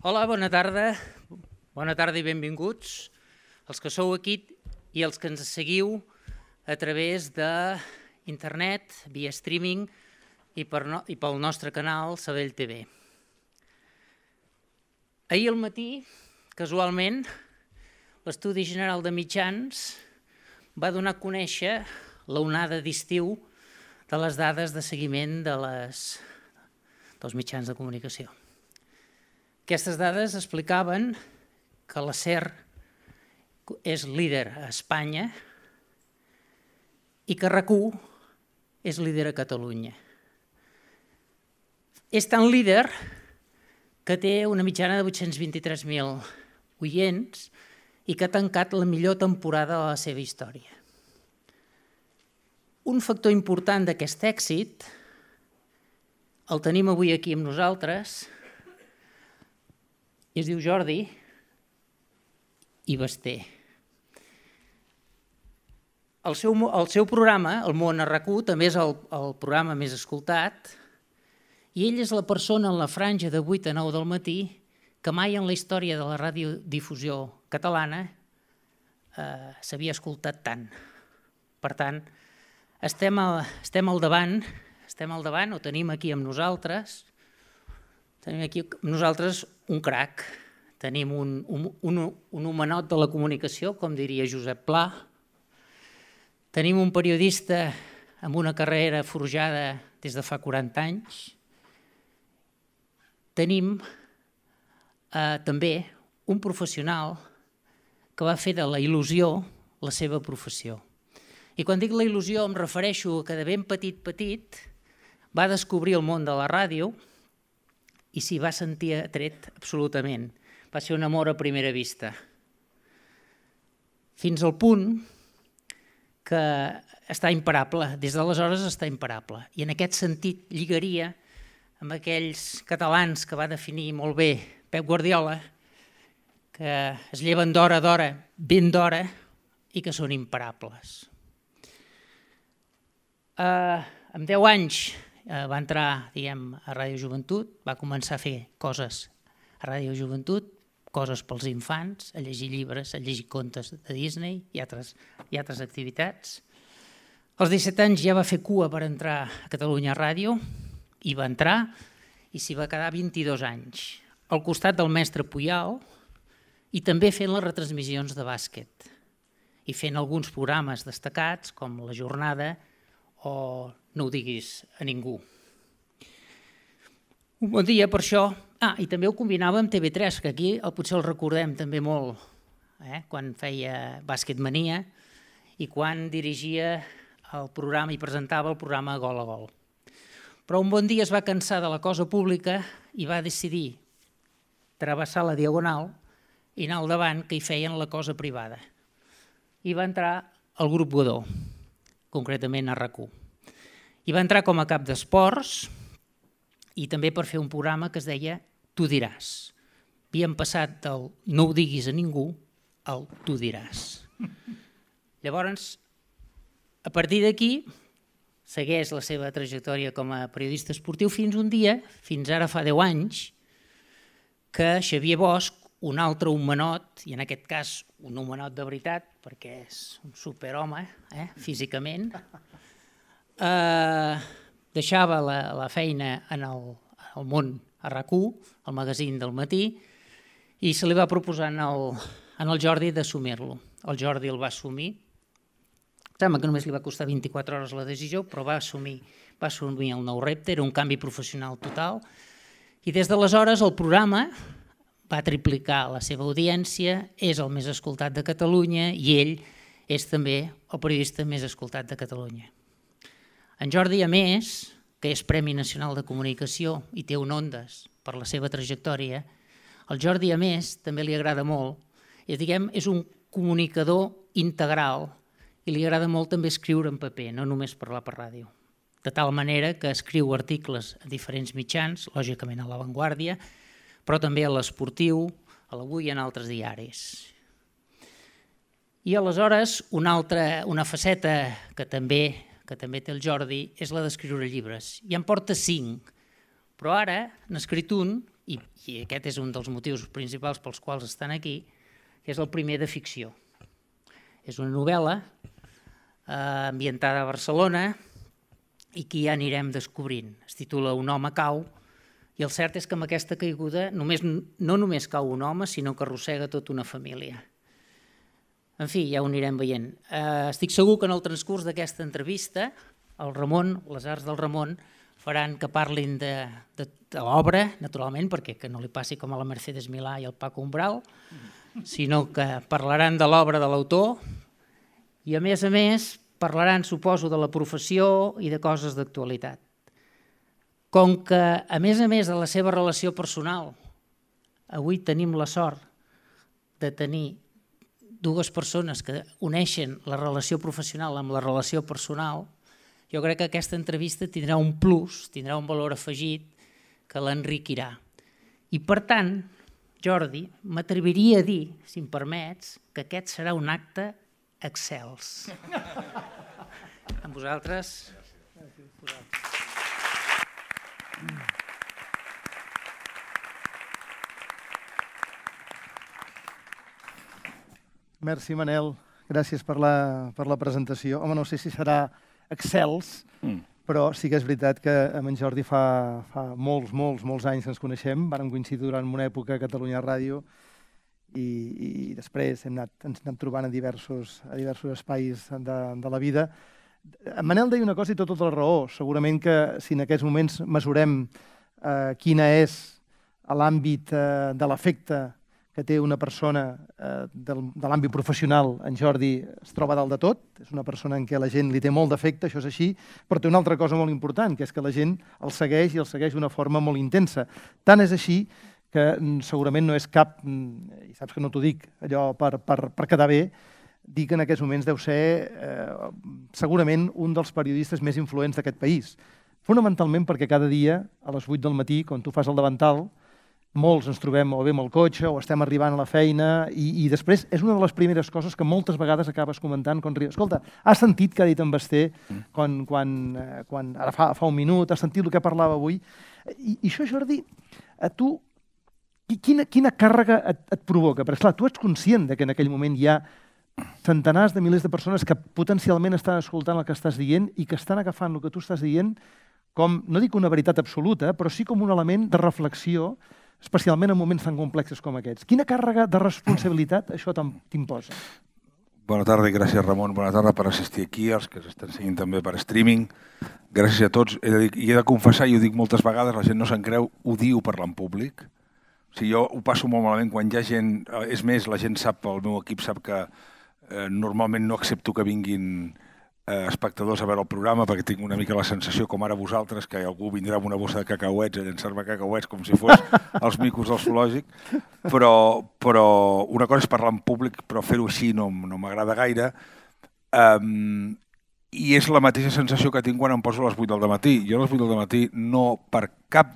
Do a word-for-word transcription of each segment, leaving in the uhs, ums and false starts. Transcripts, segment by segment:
Hola, bona tarda. Bona tarda i benvinguts els que sou aquí i els que ens seguiu a través d'internet, via streaming i, per no, i pel nostre canal Sabadell T V. Ahir al matí, casualment, l'Estudi General de Mitjans va donar a conèixer l'onada d'estiu de les dades de seguiment de les, dels mitjans de comunicació. Aquestes dades explicaven que la SER és líder a Espanya i que RAC1 és líder a Catalunya. És tan líder que té una mitjana de vuit-cents vint-i-tres mil oients i que ha tancat la millor temporada de la seva història. Un factor important d'aquest èxit el tenim avui aquí amb nosaltres, i es diu Jordi i Basté. El seu, el seu programa, El món a RAC1, també és el, el programa més escoltat i ell és la persona en la franja de vuit a nou del matí que mai en la història de la radiodifusió catalana eh, s'havia escoltat tant. Per tant, estem al, estem al davant, estem al davant, ho tenim aquí amb nosaltres, tenim aquí amb nosaltres un crac, tenim un, un, un, un homenot de la comunicació, com diria Josep Pla, tenim un periodista amb una carrera forjada des de fa quaranta anys, tenim eh, també un professional que va fer de la il·lusió la seva professió. I quan dic la il·lusió em refereixo a que de ben petit petit va descobrir el món de la ràdio i s'hi va sentir atret absolutament. Va ser un amor a primera vista. Fins al punt que està imparable, des d'aleshores està imparable. I en aquest sentit lligaria amb aquells catalans que va definir molt bé Pep Guardiola, que es lleven d'hora a d'hora, ben d'hora, i que són imparables. Uh, amb deu anys va entrar diguem, a Ràdio Joventut, va començar a fer coses a Ràdio Joventut, coses pels infants, a llegir llibres, a llegir contes de Disney i altres, i altres activitats. Als disset anys ja va fer cua per entrar a Catalunya Ràdio, hi va entrar i s'hi va quedar vint-i-dos anys, al costat del mestre Puyal i també fent les retransmissions de bàsquet i fent alguns programes destacats com La Jornada o No ho diguis a ningú. Un bon dia per això. Ah, i també ho combinava amb T V tres, que aquí potser el recordem també molt, eh? Quan feia Bàsquetmania i quan dirigia el programa i presentava el programa Gol a Gol. Però un bon dia es va cansar de la cosa pública i va decidir travessar la diagonal i anar al davant que hi feien la cosa privada. I va entrar al grup Godó, concretament a RAC1. I va entrar com a cap d'esports i també per fer un programa que es deia Tu diràs. Havíem passat del No ho diguis a ningú al Tu diràs. Llavors, a partir d'aquí, segueix la seva trajectòria com a periodista esportiu fins un dia, fins ara fa deu anys, que Xavier Bosch, un altre homenot, i en aquest cas un homenot de veritat, perquè és un superhome eh, físicament, Eh, deixava la, la feina en el, el món a RAC1, el magazín del matí, i se li va proposar en el, en el Jordi d'assumir-lo. El Jordi el va assumir. Sembla que només li va costar vint-i-quatre hores la decisió, però va assumir, va assumir el nou repte, era un canvi professional total. I des d'aleshores el programa va triplicar la seva audiència, és el més escoltat de Catalunya i ell és també el periodista més escoltat de Catalunya. En Jordi, a més, que és Premi Nacional de Comunicació i té un Ondas per la seva trajectòria, el Jordi, a més, també li agrada molt, és, diguem, és un comunicador integral i li agrada molt també escriure en paper, no només parlar per ràdio. De tal manera que escriu articles a diferents mitjans, lògicament a La Vanguardia, però també a l'Esportiu, a l'Avui i en altres diaris. I aleshores, una altra, una faceta que també que també té el Jordi, és la d'escriure llibres. Ja en porta cinc, però ara n'ha escrit un i, i aquest és un dels motius principals pels quals estan aquí, que és el primer de ficció. És una novel·la eh, ambientada a Barcelona i que ja anirem descobrint. Es titula Un home cau, i el cert és que amb aquesta caiguda només, no només cau un home, sinó que arrossega tota una família. En fi, ja ho anirem veient. Eh, estic segur que en el transcurs d'aquesta entrevista el Ramon, les arts del Ramon, faran que parlin de, de, de l'obra, naturalment, perquè que no li passi com a la Mercedes Milà i al Paco Umbral, sinó que parlaran de l'obra de l'autor i, a més a més, parlaran, suposo, de la professió i de coses d'actualitat. Com que, a més a més de la seva relació personal, avui tenim la sort de tenir dues persones que uneixen la relació professional amb la relació personal, jo crec que aquesta entrevista tindrà un plus, tindrà un valor afegit que l'enriquirà. I per tant, Jordi, m'atreviria a dir, si em permets, que aquest serà un acte excels. Amb vosaltres. Merci, Manel. Gràcies per la, per la presentació. Home, no sé si serà excels, mm. però sí que és veritat que amb en Jordi fa, fa molts, molts, molts anys que ens coneixem. Vàrem coincidir durant una època a Catalunya Ràdio i, i després hem anat, ens anem trobant a diversos, a diversos espais de, de la vida. En Manel deia una cosa i té tota la raó. Segurament que si en aquests moments mesurem eh, quina és l'àmbit eh, de l'efecte que té una persona eh, del, de l'àmbit professional, en Jordi es troba dalt de tot, és una persona en què la gent li té molt d'afecte, això és així, però té una altra cosa molt important, que és que la gent el segueix i el segueix d'una forma molt intensa. Tant és així que segurament no és cap, i saps que no t'ho dic, allò per, per, per quedar bé, dir que en aquests moments deu ser eh, segurament un dels periodistes més influents d'aquest país. Fonamentalment perquè cada dia, a les vuit del matí, quan tu fas el davantal, molts ens trobem o bé amb el cotxe o estem arribant a la feina i, i després és una de les primeres coses que moltes vegades acabes comentant quan rius. Escolta, has sentit que ha dit en Basté quan, quan, quan ara fa, fa un minut, has sentit el que parlava avui? I, i això, Jordi, a tu quina, quina càrrega et, et provoca? Perquè, esclar, tu ets conscient de que en aquell moment hi ha centenars de milers de persones que potencialment estan escoltant el que estàs dient i que estan agafant el que tu estàs dient com, no dic una veritat absoluta, però sí com un element de reflexió, especialment en moments tan complexos com aquests. Quina càrrega de responsabilitat això t'imposa? Bona tarda i gràcies, Ramon. Bona tarda per assistir aquí, els que s'estan seguint també per streaming. Gràcies a tots. He de dir, i he de confessar, i ho dic moltes vegades, la gent no se'n creu, odio parlar en públic. O sigui, jo ho passo molt malament quan hi ha gent... És més, la gent sap, el meu equip sap que eh, normalment no accepto que vinguin eh, espectadors a veure el programa perquè tinc una mica la sensació, com ara vosaltres, que algú vindrà amb una bossa de cacauets a llançar-me cacauets com si fos els micos del zoològic, però, però una cosa és parlar en públic, però fer-ho així no, no m'agrada gaire. Um, I és la mateixa sensació que tinc quan em poso a les vuit del matí. Jo a les vuit del matí no, per cap,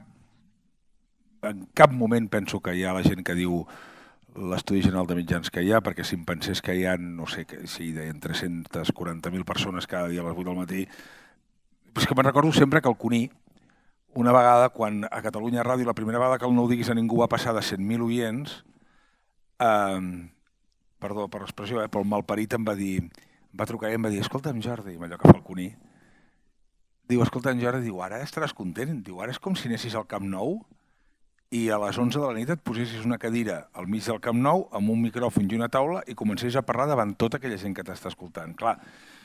en cap moment penso que hi ha la gent que diu l'Estudi General de Mitjans que hi ha, perquè si em pensés que hi ha, no sé, que si deien tres-centes quaranta mil persones cada dia a les vuit del matí, és que me'n recordo sempre que el Cuní, una vegada, quan a Catalunya Ràdio, la primera vegada que el No ho diguis a ningú va passar de cent mil oients, eh, perdó per l'expressió, eh, però el malparit em va dir, em va trucar i em va dir, escolta'm Jordi, allò que fa el Cuní, diu, escolta'm Jordi, diu, ara estaràs content, diu, ara és com si anessis al Camp Nou i a les onze de la nit et posessis una cadira al mig del Camp Nou amb un micròfon i una taula i comencessis a parlar davant tota aquella gent que t'està escoltant. Clar,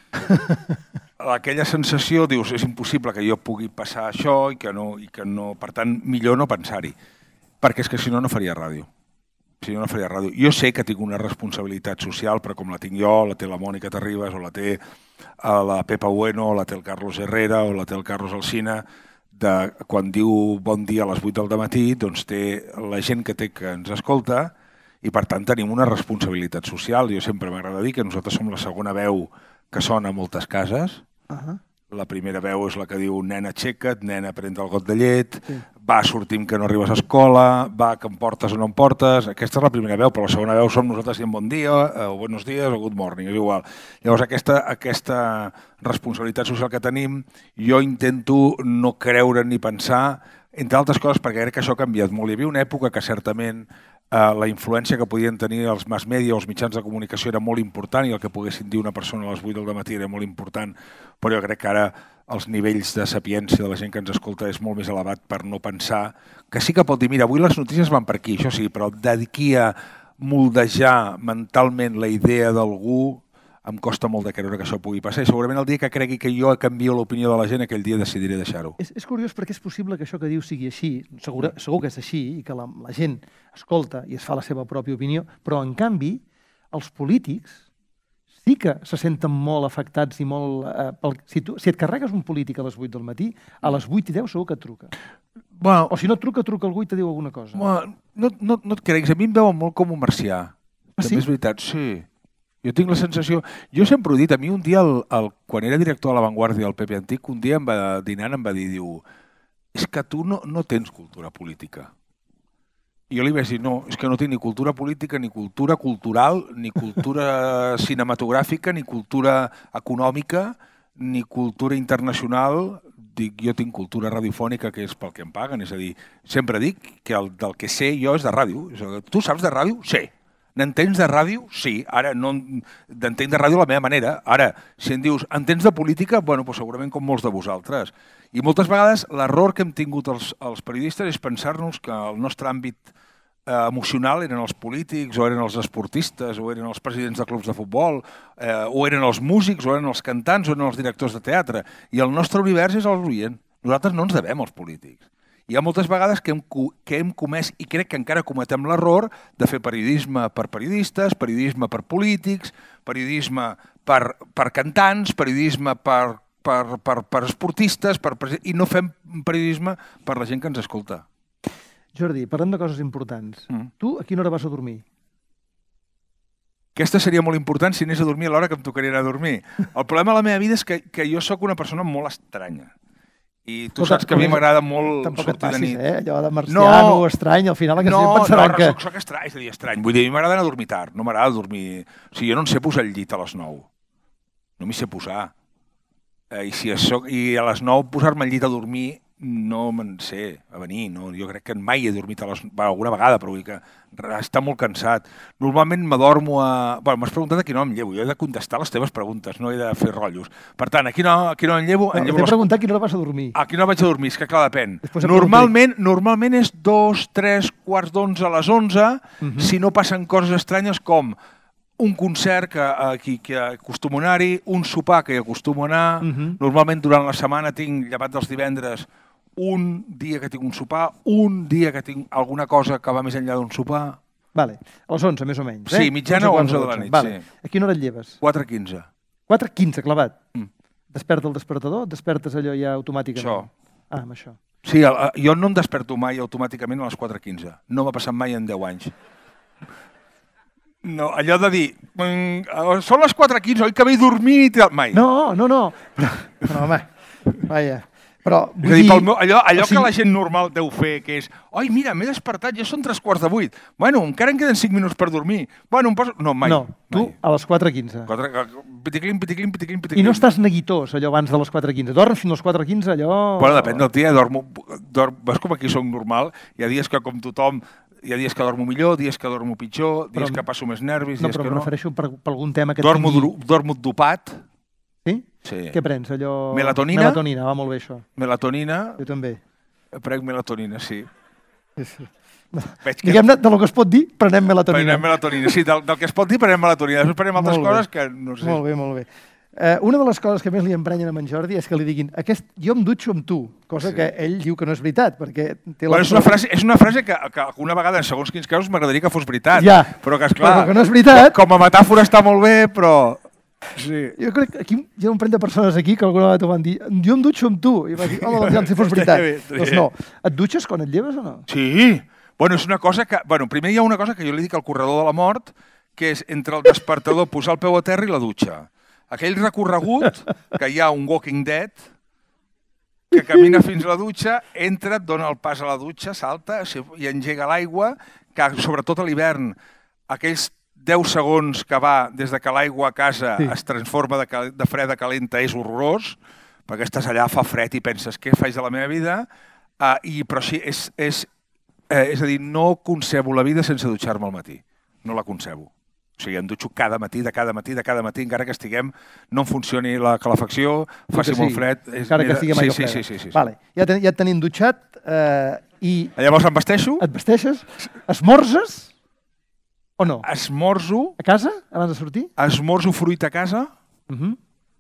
aquella sensació, dius, és impossible que jo pugui passar això i que no, i que no, per tant, millor no pensar-hi, perquè és que si no, no faria ràdio. Si no, no faria ràdio. Jo sé que tinc una responsabilitat social, però com la tinc jo, la té la Mònica Terribas, o la té la Pepa Bueno, o la té el Carlos Herrera, o la té el Carlos Alsina, de quan diu bon dia a les vuit del matí, doncs té la gent que té que ens escolta i per tant tenim una responsabilitat social. Jo sempre m'agrada dir que nosaltres som la segona veu que sona a moltes cases. Uh-huh. La primera veu és la que diu nena aixeca't, nena pren el got de llet, sí. Va, sortim que no arribes a escola, va, que em portes o no em portes. Aquesta és la primera veu, però la segona veu som nosaltres dient bon dia, o buenos días, o good morning, és igual. Llavors aquesta, aquesta responsabilitat social que tenim, jo intento no creure ni pensar entre altres coses perquè crec que això ha canviat molt. Hi havia una època que certament eh, la influència que podien tenir els mass media o els mitjans de comunicació era molt important i el que poguessin dir una persona a les vuit del matí era molt important, però jo crec que ara els nivells de sapiència de la gent que ens escolta és molt més elevat per no pensar, que sí que pot dir, mira, avui les notícies van per aquí, això sí, però d'aquí a moldejar mentalment la idea d'algú em costa molt de creure que això pugui passar i segurament el dia que cregui que jo canvio l'opinió de la gent aquell dia decidiré deixar-ho. És, és curiós perquè és possible que això que diu sigui així, segur, segur que és així i que la, la gent escolta i es fa la seva pròpia opinió, però en canvi els polítics sí que se senten molt afectats i molt... Eh, pel, si, tu, si et carregues un polític a les vuit del matí, a les vuit i deu segur que et truca. Bueno, o si no et truca, truca algú i te diu alguna cosa. Bueno, no, no, no et creguis, a mi em veuen molt com un marcià. Ah, sí? També és veritat, sí. Jo tinc la sensació... Jo sempre ho he dit, a mi un dia, el, el, quan era director de La Vanguardia del P P Antic, un dia em va dinant, em va dir, diu, és que tu no, no tens cultura política. I jo li vaig dir, no, és que no tinc ni cultura política, ni cultura cultural, ni cultura cinematogràfica, ni cultura econòmica, ni cultura internacional. Dic, jo tinc cultura radiofònica, que és pel que em paguen. És a dir, sempre dic que el, del que sé jo és de ràdio. És a dir, tu saps de ràdio? Sí. N'entens de ràdio? Sí. Ara no n'entenc de ràdio a la meva manera. Ara, si em dius, entens de política? Bueno, doncs segurament com molts de vosaltres. I moltes vegades l'error que hem tingut els, els periodistes és pensar-nos que el nostre àmbit eh, emocional eren els polítics, o eren els esportistes, o eren els presidents de clubs de futbol, eh, o eren els músics, o eren els cantants, o eren els directors de teatre. I el nostre univers és el oient. Nosaltres no ens devem als polítics. Hi ha moltes vegades que hem, que hem comès, i crec que encara cometem l'error, de fer periodisme per periodistes, periodisme per polítics, periodisme per, per cantants, periodisme per, per, per, per esportistes, per, i no fem periodisme per la gent que ens escolta. Jordi, parlem de coses importants. Mm. Tu a quina hora vas a dormir? Aquesta seria molt important si anés a dormir a l'hora que em tocaria anar a dormir. El problema de la meva vida és que, que jo sóc una persona molt estranya. I tu saps que a mi m'agrada molt sortir passis, de nit. Eh? Allò de marciano o estrany, al final que no, sí pensaran no, que... No, soc, soc estrany, és a dir, estrany. Vull dir, a mi m'agrada anar a dormir tard, no m'agrada dormir... O sigui, jo no em sé posar el llit a les nou. No m'hi sé posar. Eh, I si soc, i a les nou posar-me el llit a dormir no me'n sé a venir. No? Jo crec que mai he dormit a les... Bueno, alguna vegada, però vull dir que està molt cansat. Normalment m'adormo a... Bueno, m'has preguntat a quina hora em llevo. Jo he de contestar les teves preguntes, no he de fer rotllos. Per tant, a quina hora, a quina hora em llevo? No, em llevo T'he les... preguntat a quina hora vas a dormir. A quina hora vaig a dormir? És que clar, depèn. Normalment, normalment és dos, tres, quarts d'onze a les onze, uh-huh. Si no passen coses estranyes com un concert que, que, que acostumo a anar-hi, un sopar que hi acostumo a anar. Uh-huh. Normalment durant la setmana tinc, llevat dels divendres, un dia que tinc un sopar, un dia que tinc alguna cosa que va més enllà d'un sopar. Vale, a les onze, més o menys. Eh? Sí, mitjana o onze de la nit. Vale. Sí. A quina hora et lleves? quatre quinze. quatre quinze, clavat. Mm. Desperta el despertador? Despertes allò ja automàticament? Això. Ah, amb això. Sí, el, jo no em desperto mai automàticament a les quatre quinze. No m'ha passat mai en deu anys. No, allò de dir, són les quatre quinze, oi que m'he dormit? Mai. No, no, no. Però, però home, vaja. Però, és a dir, pel meu, allò, allò o sigui... que la gent normal deu fer, que és, oi, mira, m'he despertat, ja són tres quarts de vuit. Bueno, encara em queden cinc minuts per dormir. Bueno, em poso... No, mai. No, tu mai. A les quatre quinze. Piticlim, piticlim, piticlim, piticlim. I no estàs neguitós, allò, abans de les quatre quinze. Dorms fins a les quatre quinze, allò... Bueno, depèn del dia, dormo... Dorm... Ves com aquí soc normal, hi ha dies que, com tothom, hi ha dies que dormo millor, dies que dormo pitjor, dies però... que passo més nervis, no, dies que no... No, però em refereixo per, per algun tema que dormo, tingui... Dormo dopat. Sí? Sí. Què prens, allò... Melatonina. Melatonina, va molt bé això. Melatonina. Jo també. Prenc melatonina, sí. Sí, sí. Que... Diguem-ne, del que es pot dir, prenem melatonina. Prenem melatonina, sí, del, del que es pot dir, prenem melatonina. Després prenem altres coses que no sé. Molt bé, molt bé. Eh, una de les coses que més li emprenyen a en Jordi és que li diguin aquest, jo em dutxo amb tu, cosa sí. Que ell diu que no és veritat, perquè... Té bueno, és, una frase, és una frase que, que una vegada, en segons quins casos, m'agradaria que fos veritat. Ja, però que, esclar, però que no és veritat. Com a metàfora està molt bé, però... Sí. Jo crec que aquí hi ha un parell de persones aquí que alguna vegada t'ho van dir, jo em dutxo amb tu, i va dir, home, doncs ja, si fos veritat. Doncs no. Et dutxes quan et lleves o no? Sí. Bueno, és una cosa que... Bueno, primer hi ha una cosa que jo li dic al corredor de la mort, que és entre el despertador, posar el peu a terra i la dutxa. Aquell recorregut que hi ha un Walking Dead que camina fins a la dutxa, entra, et dona el pas a la dutxa, salta i engega l'aigua, que sobretot a l'hivern, aquells deu segons que va des de que l'aigua a casa sí. Es transforma de, de freda a calenta és horrorós, perquè estàs allà, fa fred i penses què faig de la meva vida. Uh, i, però sí, és, és, eh, és a dir, no concebo la vida sense dutxar-me al matí. No la concebo. O sigui, em dutxo cada matí, de cada matí, de cada matí, encara que estiguem, no em funcioni la calefacció, faci sí, molt fred. És, encara que estiguem aigua freda. Sí, sí, sí, sí, sí. Vale. Ja, ten, ja et tenim dutxat eh, i... Llavors em vesteixo. Et vesteixes? Esmorzes o no? Esmorzo. A casa, abans de sortir? Esmorzo fruit a casa. Uh -huh.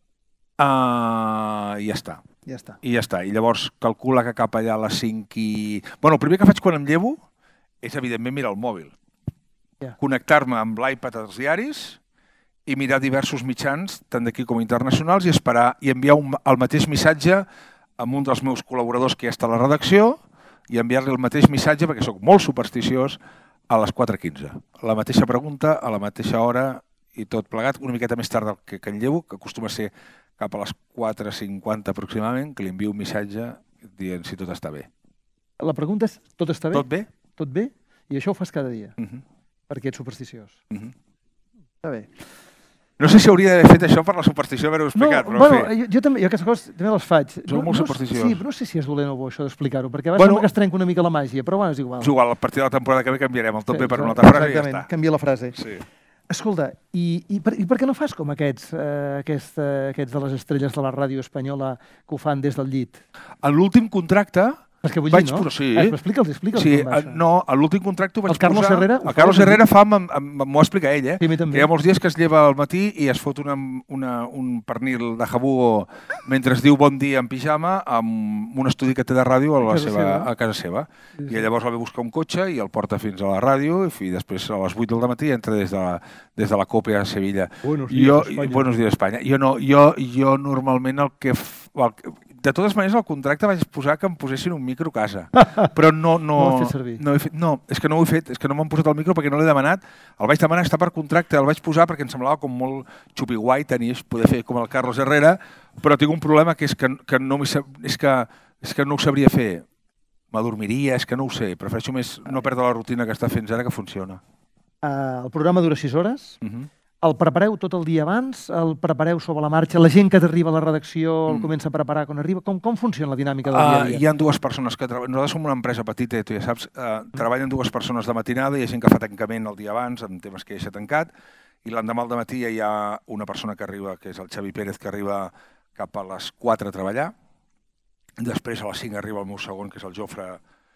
uh, I ja està. Ja està. I ja està. I llavors calcula que cap allà a les cinc i... Bueno, el primer que faig quan em llevo és, evidentment, mirar el mòbil. Yeah. Connectar-me amb l'iPad als diaris i mirar diversos mitjans, tant d'aquí com internacionals, i esperar i enviar un, el mateix missatge a un dels meus col·laboradors que ja està a la redacció i enviar-li el mateix missatge, perquè sóc molt supersticiós, a les quatre quinze. La mateixa pregunta, a la mateixa hora i tot plegat, una miqueta més tard del que, que en llevo, que acostuma a ser cap a les quatre cinquanta aproximadament, que li envio un missatge dient si tot està bé. La pregunta és, tot està bé? Tot bé. Tot bé? I això ho fas cada dia? Uh -huh. Perquè ets supersticiós. Uh -huh. Està bé. No sé si hauria d'haver fet això per la superstició, haver-ho explicat, no, però bueno, en fi. Jo, jo també, jo aquestes coses també les faig. Soc no, molt no, supersticiós. Sí, però no sé si és dolent o bo això d'explicar-ho, perquè a vegades bueno, sembla que es trenca una mica la màgia, però bueno, és igual. És igual, a partir de la temporada que ve canviarem el tot sí, bé per exacte, una altra frase exactament, i ja està. canvia la frase. Sí. Escolta, i, i, per, i per què no fas com aquests, eh, aquests, eh, aquests de les estrelles de la ràdio espanyola que ho fan des del llit? En l'últim contracte... És que vull vaig dir, no? Posar, sí. Eh, explica'ls, explica'ls. Sí, no, a l'últim contracte ho vaig el Carlos posar... Herrera, el Carlos Herrera fa, m'ho explica ell, eh? Sí, que hi ha molts dies que es lleva al matí i es fot una, una, un pernil de jabú mentre es diu bon dia en pijama amb un estudi que té de ràdio a, la casa seva, seva. a casa seva. Sí, sí. I llavors va a buscar un cotxe i el porta fins a la ràdio i després a les vuit del matí entra des de la, des de la COPE a Sevilla. Buenos días, jo, Espanya. Buenos días, Espanya. Jo, no, jo, jo normalment el que... El, de totes maneres, al contracte vaig posar que em posessin un micro a casa, però no... No, no ho has fet servir. No, he fet, no, és que no ho he fet, és que no m'han posat el micro perquè no l'he demanat. El vaig demanar, està per contracte, el vaig posar perquè em semblava com molt xupiguai tenir, poder fer com el Carlos Herrera, però tinc un problema que és que, que, no, és que, és que no ho sabria fer. M'adormiria, és que no ho sé. Prefereixo més no perdre la rutina que està fent ara, que funciona. Uh, el programa dura sis hores. Uh -huh. El prepareu tot el dia abans? El prepareu sobre la marxa? La gent que t'arriba a la redacció el Mm. comença a preparar quan arriba? Com, com funciona la dinàmica del Uh, dia a dia? hi ha dues persones que treballen. Nosaltres som una empresa petita, tu ja saps. Uh, treballen dues persones de matinada, hi ha gent que fa tancament el dia abans, en temes que ja s'ha tancat, i l'endemà al dematí ja hi ha una persona que arriba, que és el Xavi Pérez, que arriba cap a les quatre a treballar. Després a les cinc arriba el meu segon, que és el Jofre,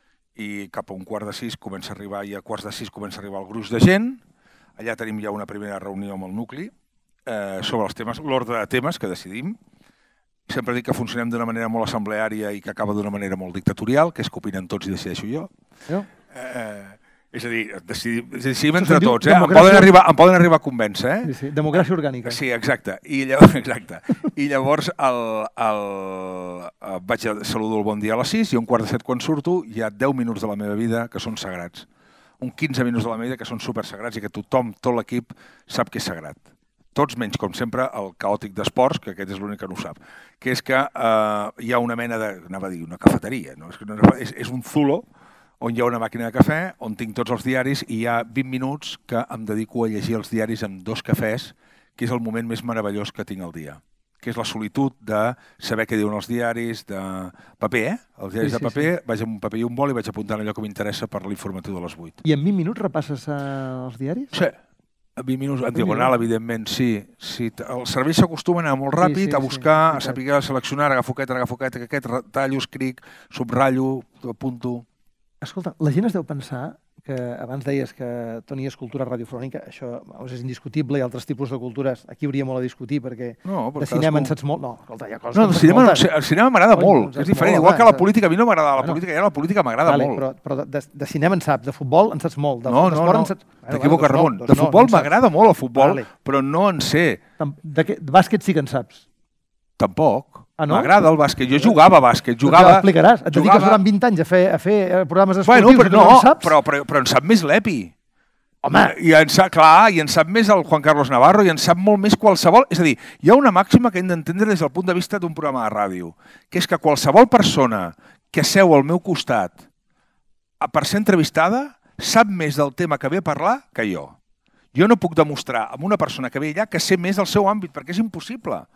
i cap a un quart de sis comença a arribar, i a quarts de sis comença a arribar el gruix de gent. Allà tenim ja una primera reunió amb el nucli eh, sobre els temes, l'ordre de temes que decidim. Sempre dic que funcionem d'una manera molt assembleària i que acaba d'una manera molt dictatorial, que és que opinen tots i decideixo jo. No? Eh, és a dir, decidim, decidim entre tots. Eh? Em, poden arribar, em poden arribar a convèncer. Eh? Sí, sí. Democràcia orgànica. Sí, exacte. I llavors, exacte. I llavors el, el, el, vaig a saludar el bon dia a les sis i a un quart de set quan surto hi ha deu minuts de la meva vida que són sagrats. Un quinze minuts de la meva vida que són supersagrats i que tothom, tot l'equip, sap que és sagrat. Tots menys, com sempre, el caòtic d'esports, que aquest és l'únic que no ho sap, que és que eh, hi ha una mena de, anava a dir, una cafeteria, no? és, que no és, és un zulo on hi ha una màquina de cafè, on tinc tots els diaris i hi ha vint minuts que em dedico a llegir els diaris amb dos cafès, que és el moment més meravellós que tinc al dia, que és la solitud de saber què diuen els diaris, de paper, eh? Els diaris sí, sí, de paper, sí. Vaig amb un paper i un bol i vaig apuntant allò que m'interessa per l'informatiu de les vuit. I en vint minuts repasses uh, els diaris? Sí. A vint minuts, en diagonal, evidentment, sí. sí. Els serveis s'acostumen a anar molt ràpid, sí, sí, a buscar, sí, a saber seleccionar, agafo aquest, agafo aquest, aquest, tallo, escric, subratllo, apunto... Escolta, la gent es deu pensar que abans deies que Toni és cultura radiofònica, això és indiscutible, hi ha altres tipus de cultures, aquí hauria molt a discutir, perquè no, de cinema en saps molt... No, escolta, hi ha coses no, que el cinema, no, el cinema m'agrada molt, doncs és diferent, igual que la política, a mi no m'agrada la política, i ara la política m'agrada vale, molt. Però, però de, de cinema en saps, de futbol en saps molt, de, no, de no, no, no, saps... t'equivoques, bueno, Ramon, doncs de no, futbol no m'agrada molt el futbol, vale. però no en sé. De, de bàsquet sí que en saps. Tampoc. Ah, no? M'agrada el bàsquet. Jo jugava a bàsquet. Jugava... Ja l'explicaràs. Et jugava... dediques durant vint anys a fer, a fer programes esportius. Bueno, però no, no en saps? Però, però, però en sap més l'Epi. Home! I en sap, clar, i en sap més el Juan Carlos Navarro, i en sap molt més qualsevol... És a dir, hi ha una màxima que hem d'entendre des del punt de vista d'un programa de ràdio, que és que qualsevol persona que seu al meu costat per ser entrevistada sap més del tema que ve a parlar que jo. Jo no puc demostrar amb una persona que ve allà que sé més del seu àmbit, perquè és impossible.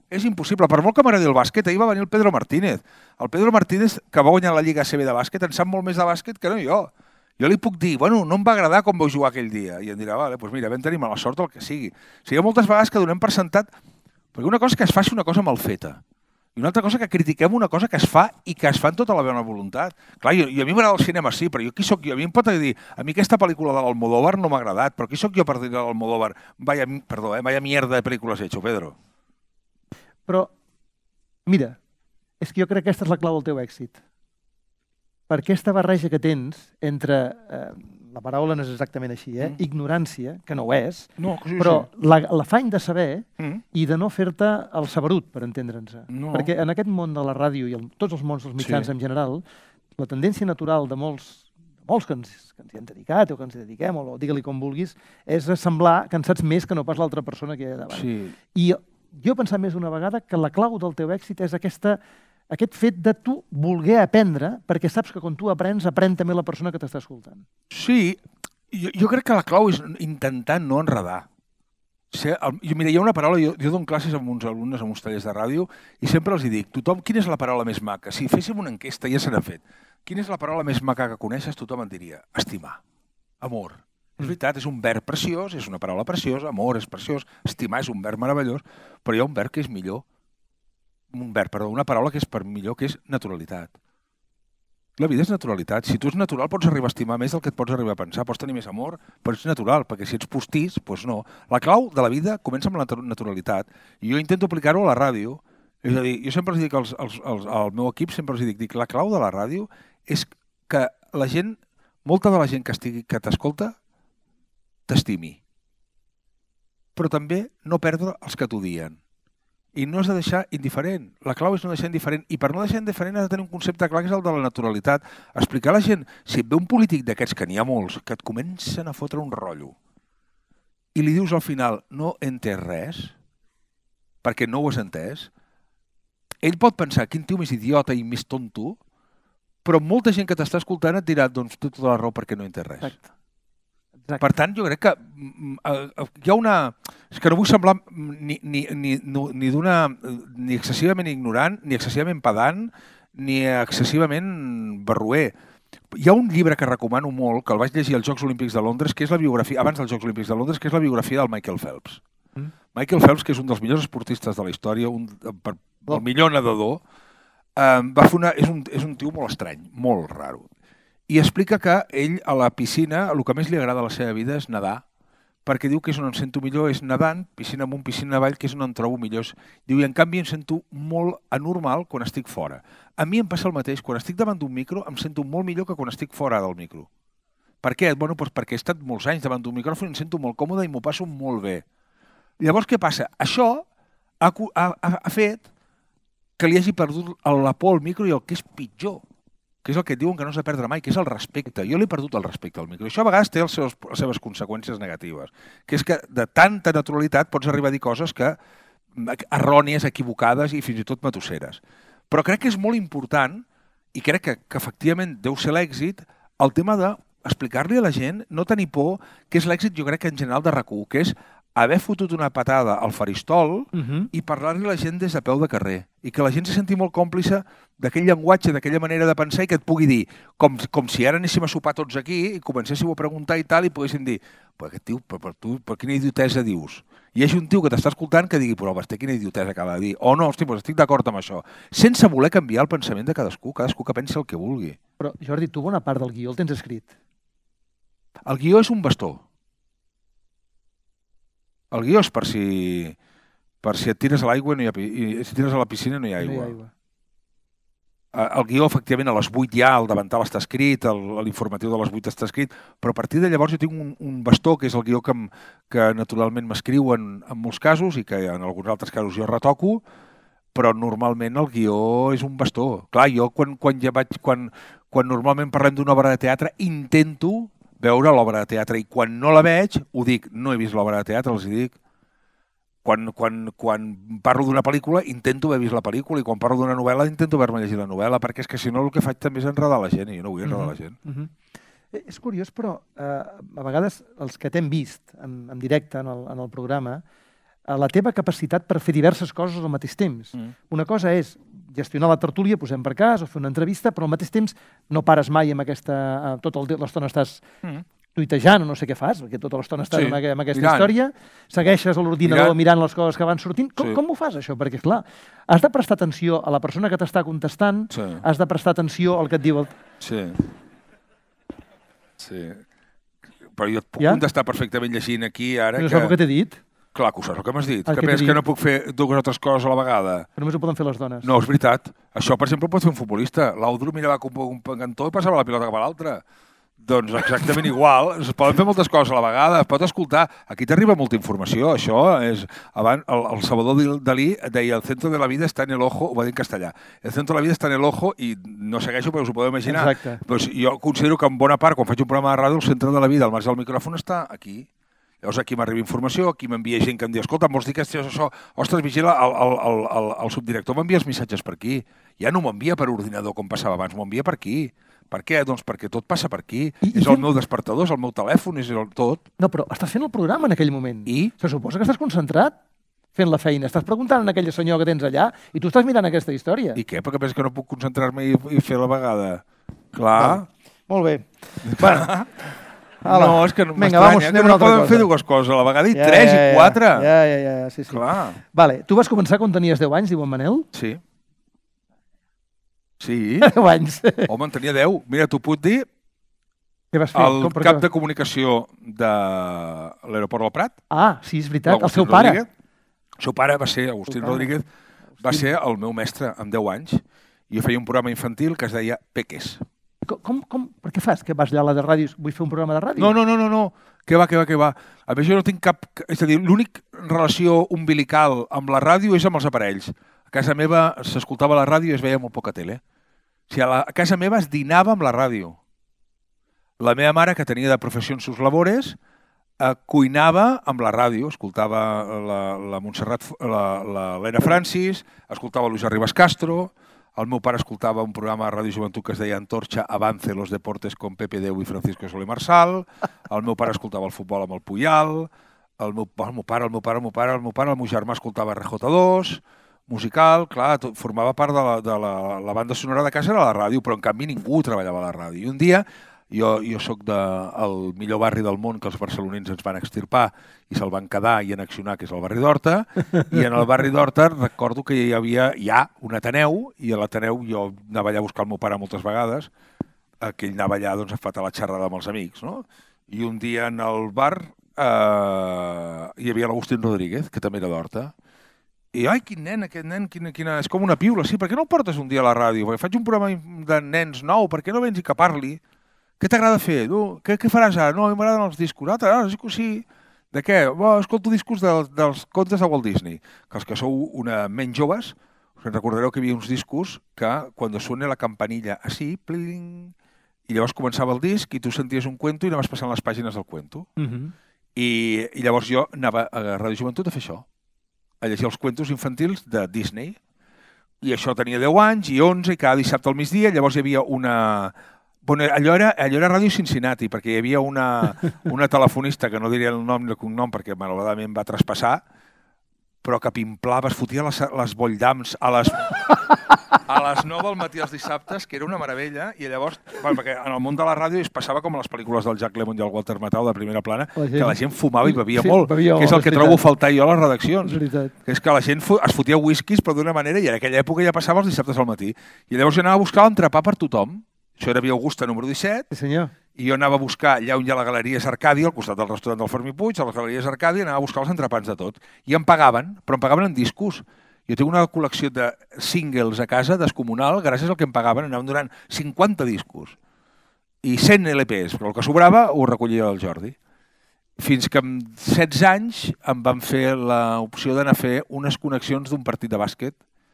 És impossible. Per molt que m'agradi el bàsquet, ahir va venir el Pedro Martínez. El Pedro Martínez, que va guanyar la Lliga A C B de bàsquet, en sap molt més de bàsquet que no jo. Jo li puc dir, bueno, no em va agradar com vau jugar aquell dia. I em dirà, vale, doncs mira, vam tenir mala sort el que sigui. O sigui, hi ha moltes vegades que donem per sentat, perquè una cosa és que es faci una cosa mal feta, i una altra cosa que critiquem una cosa que es fa i que es fa amb tota la bona voluntat. Clar, jo, jo a mi m'agrada el cinema, sí, però jo qui sóc jo? A mi em pot dir, a mi aquesta pel·lícula de l'Almodóvar no m'ha agradat, però qui sóc jo per dir a l'Almodóvar? Vaya, perdó, eh, vaya mierda de pel·lícules he hecho, Pedro. Però, mira, és que jo crec que aquesta és la clau del teu èxit. Per aquesta barreja que tens entre, eh, la paraula no és exactament així, eh? Mm. ignorància, que no ho és, no, sí, però sí. l'afany de saber mm. i de no fer-te el saberut, per entendre'ns. No. Perquè en aquest món de la ràdio i el, tots els mons dels mitjans sí. en general, la tendència natural de molts, molts que, ens, que ens hi han dedicat o que ens hi dediquem, o digue-li com vulguis, és semblar que en saps més que no pas l'altra persona que hi ha davant. Sí. I jo he pensat més una vegada que la clau del teu èxit és aquesta aquest fet de tu voler aprendre, perquè saps que quan tu aprens, aprèn també la persona que t'està escoltant. Sí, jo, jo crec que la clau és intentar no enredar. Ser, el, jo, mira, hi ha una paraula, jo, jo dono classes amb uns alumnes, amb uns tallers de ràdio, i sempre els hi dic, tothom, quina és la paraula més maca? Si féssim una enquesta, ja se n'ha fet. Quina és la paraula més maca que coneixes? Tothom en diria, estimar, amor. Mm. És veritat, és un verb preciós, és una paraula preciosa, amor és preciós, estimar és un verb meravellós, però hi ha un verb que és millor. un verb, perdó, una paraula que és per millor, que és naturalitat. La vida és naturalitat. Si tu ets natural pots arribar a estimar més del que et pots arribar a pensar, pots tenir més amor, però ets natural, perquè si ets postís, doncs no. La clau de la vida comença amb la naturalitat, i jo intento aplicar-ho a la ràdio. És a dir, jo sempre els dic als, als, als, al meu equip, sempre els dic, dic, la clau de la ràdio és que la gent, molta de la gent que estigui, que t'escolta, t'estimi. Però també no perdre els que t'odien. I no has de deixar indiferent. La clau és no deixar indiferent. I per no deixar indiferent has de tenir un concepte clar, que és el de la naturalitat. Explicar a la gent, si et ve un polític d'aquests, que n'hi ha molts, que et comencen a fotre un rotllo, i li dius al final, no he entès res, perquè no ho has entès, ell pot pensar, quin tio més idiota i més tonto, però molta gent que t'està escoltant et dirà, doncs té tota la raó perquè no he entès res. Exacte. Exacte. Per tant, jo crec que uh, hi ha una... És que no vull semblar ni, ni, ni, ni d'una... ni excessivament ignorant, ni excessivament pedant, ni excessivament barroer. Hi ha un llibre que recomano molt, que el vaig llegir als Jocs Olímpics de Londres, que és la biografia, abans dels Jocs Olímpics de Londres, que és la biografia del Michael Phelps. Mm. Michael Phelps, que és un dels millors esportistes de la història, un, per, el millor nedador, uh, va fer una, és, un, és un tio molt estrany, molt raro. I explica que ell, a la piscina, el que més li agrada a la seva vida és nedar, perquè diu que és on em sento millor, és nedant, piscina amunt, piscina avall, que és on em trobo millor. Diu, i en canvi em sento molt anormal quan estic fora. A mi em passa el mateix, quan estic davant d'un micro em sento molt millor que quan estic fora del micro. Per què? Bueno, doncs perquè he estat molts anys davant d'un micròfon i em sento molt còmode i m'ho passo molt bé. Llavors, què passa? Això ha, ha, ha fet que li hagi perdut la por al micro i el que és pitjor, que és el que et diuen que no s'ha de perdre mai, que és el respecte. Jo l'he perdut el respecte al micro. Això a vegades té els seus, les seves conseqüències negatives, que és que de tanta naturalitat pots arribar a dir coses que errònies, equivocades i fins i tot matusseres. Però crec que és molt important, i crec que, que efectivament deu ser l'èxit, el tema d'explicar-li a la gent, no tenir por, que és l'èxit, jo crec que en general de RAC u, que és haver fotut una patada al faristol uh-huh. i parlar-li a la gent des de peu de carrer. I que la gent se senti molt còmplice d'aquell llenguatge, d'aquella manera de pensar i que et pugui dir, com, com si ara anéssim a sopar tots aquí i comencéssiu a preguntar i tal i poguessin dir, però aquest tio, per, per tu, per quina idiotesa dius? I hi hagi un tio que t'està escoltant que digui, però Basté, quina idiotesa acaba de dir? O no, hosti, doncs estic d'acord amb això. Sense voler canviar el pensament de cadascú, cadascú que pensi el que vulgui. Però, Jordi, tu bona part del guió el tens escrit. El guió és un bastó. El guió és per si, per si et tires a l'aigua no hi ha, i si tires a la piscina no hi ha aigua. No hi ha aigua. El guió, efectivament, a les vuit ja, el davantal està escrit, l'informatiu de les vuit està escrit, però a partir de llavors jo tinc un, un bastó, que és el guió que, que naturalment m'escriu en, en molts casos i que en alguns altres casos jo retoco, però normalment el guió és un bastó. Clar, jo quan, quan, ja vaig, quan, quan normalment parlem d'una obra de teatre intento veure l'obra de teatre i quan no la veig ho dic, no he vist l'obra de teatre, els hi dic. Quan, quan, quan parlo d'una pel·lícula intento haver vist la pel·lícula i quan parlo d'una novel·la intento haver-me llegit la novel·la perquè és que si no el que faig també és enredar la gent i jo no vull enredar uh-huh. la gent. Uh-huh. És curiós, però eh, a vegades els que t'hem vist en, en directe en el, en el programa la teva capacitat per fer diverses coses al mateix temps. Mm. Una cosa és gestionar la tertúlia, posem per cas, o fer una entrevista, però al mateix temps no pares mai amb aquesta... Tota l'estona estàs mm. tuitejant o no sé què fas, perquè tota l'estona estàs sí. amb, amb aquesta mirant. història, segueixes a l'ordinador mirant les coses que van sortint. Com, sí. com ho fas, això? Perquè, clar, has de prestar atenció a la persona que t'està contestant, sí. has de prestar atenció al que et diu el... Sí. Sí. Però jo et puc ja? contestar perfectament llegint aquí ara no que... No és el que t'he dit. Clar que ho saps el que m'has dit. El que que penses que no puc fer dues o tres coses a la vegada. Però només ho poden fer les dones. No, és veritat. Això, per exemple, ho pot fer un futbolista. L'Audru mirava com un cantó i passava la pilota cap a l'altre. Doncs exactament igual. Es poden fer moltes coses a la vegada. Es pot escoltar. Aquí t'arriba molta informació. Això és... Abans, el, el Salvador Dalí deia el centre de la vida està en el ojo, ho va dir en castellà. El centre de la vida està en el ojo i no segueixo, però us ho podeu imaginar. Exacte. Doncs jo considero que en bona part, quan faig un programa de ràdio, el centre de la vida, al marge del micròfon, està aquí. Llavors aquí m'arriba informació, aquí m'envia gent que em diu escolta, em vols dir que això, això, ostres, vigila, el, el, el, el, el subdirector m'envia els missatges per aquí. Ja no m'envia per ordinador com passava abans, m'envia per aquí. Per què? Doncs perquè tot passa per aquí. I, és i el fent... meu despertador, és el meu telèfon, és el tot. No, però estàs fent el programa en aquell moment. I? Se suposa que estàs concentrat fent la feina. Estàs preguntant a aquella senyor que tens allà i tu estàs mirant aquesta història. I què? Perquè penses que no puc concentrar-me i, i fer a la vegada? Clar. Vale. Molt bé. Bueno... Ala. No, és que m'estranya que no poden cosa. fer dues coses a la vegada, i ja, tres ja, i quatre. Ja, ja, ja, sí, sí. Clar. Vale, tu vas començar quan tenies deu anys, diu en Manel? Sí. Sí. deu anys. Home, en tenia deu. Mira, t'ho puc dir, què vas fer? el Com, cap què? de comunicació de l'aeroport del Prat. Ah, sí, és veritat, el seu pare. El seu pare va ser, Agustín Rodríguez, va ser el meu mestre amb deu anys. Jo feia un programa infantil que es deia Peques. Com, com, per què fas? Que vas allà a la de ràdio, vull fer un programa de ràdio? No, no, no, no, no. Què va, què va, què va. A més, jo no tinc cap... És a dir, l'únic relació umbilical amb la ràdio és amb els aparells. A casa meva s'escoltava la ràdio i es veia molt poca tele. O sigui, a, la, a casa meva es dinava amb la ràdio. La meva mare, que tenia de professió en sus labores, eh, cuinava amb la ràdio, escoltava la, la Montserrat, la, la Lena Francis, escoltava Luis Arribas Castro. El meu pare escoltava un programa de Ràdio Joventut que es deia Antorcha Avance los deportes con Pepe Deu i Francisco Soler Marsal. El meu pare escoltava el futbol amb el Puyal. El meu, el meu pare, el meu pare, el meu pare, el meu pare, el meu germà escoltava R J dos, musical, clar, tot, formava part de, la, de la, la banda sonora de casa, era la ràdio, però en canvi ningú treballava a la ràdio. I un dia, jo, jo soc del millor barri del món que els barcelonins ens van extirpar i se'l van quedar i annexionar, que és el barri d'Horta, i en el barri d'Horta recordo que hi havia ja un Ateneu, i a l'Ateneu jo anava allà a buscar el meu pare moltes vegades, que ell anava allà doncs, a fer la xerrada amb els amics, no? I un dia en el bar eh, hi havia l'Agustín Rodríguez, que també era d'Horta, i ai, quin nen, aquest nen, quina, quina... és com una piula, sí, per què no el portes un dia a la ràdio? Perquè faig un programa de nens nou, per què no vens i que parli? Què t'agrada fer? No, què, què faràs ara? No, a mi m'agraden els discos. Ah, t'agraden els discos? Sí. De què? Bo, escolto discos de, dels contes de Walt Disney. Que els que sou una menys joves, us recordareu que hi havia uns discos que quan suena la campanilla així, pling, i llavors començava el disc i tu senties un cuento i anaves passant les pàgines del cuento. Uh -huh. I, I llavors jo anava a Ràdio Joventut a fer això, a llegir els cuentos infantils de Disney. I això tenia deu anys i onze, i cada dissabte al migdia. Llavors hi havia una... Bueno, allò era, allò era Ràdio Cincinnati, perquè hi havia una, una telefonista, que no diria el nom ni el cognom, perquè malauradament va traspassar, però que pimplava, es fotia les, les bolldams a les, a les nou del matí els dissabtes, que era una meravella, i llavors, bueno, perquè en el món de la ràdio es passava com a les pel·lícules del Jack Lemmon i el Walter Matthau de primera plana, la que la gent fumava i bevia sí, molt, bevia, que és el que trobo a faltar jo a les redaccions. És que és que la gent es fotia whiskies, però d'una manera, i en aquella època ja passava els dissabtes al matí. I llavors jo anava a buscar l'entrepà per tothom. Això era Via Augusta número disset, sí, senyor. I jo anava a buscar allà on hi ha la Galeria Arcàdia, al costat del restaurant del Fermi Puig, a les Galeries Arcàdia, anava a buscar els entrepans de tot. I em pagaven, però em pagaven en discos. Jo tinc una col·lecció de singles a casa, descomunal, gràcies al que em pagaven, anaven donant cinquanta discos i cent L Ps, però el que sobrava ho recollia el Jordi. Fins que amb setze anys em van fer l'opció d'anar a fer unes connexions d'un partit de bàsquet,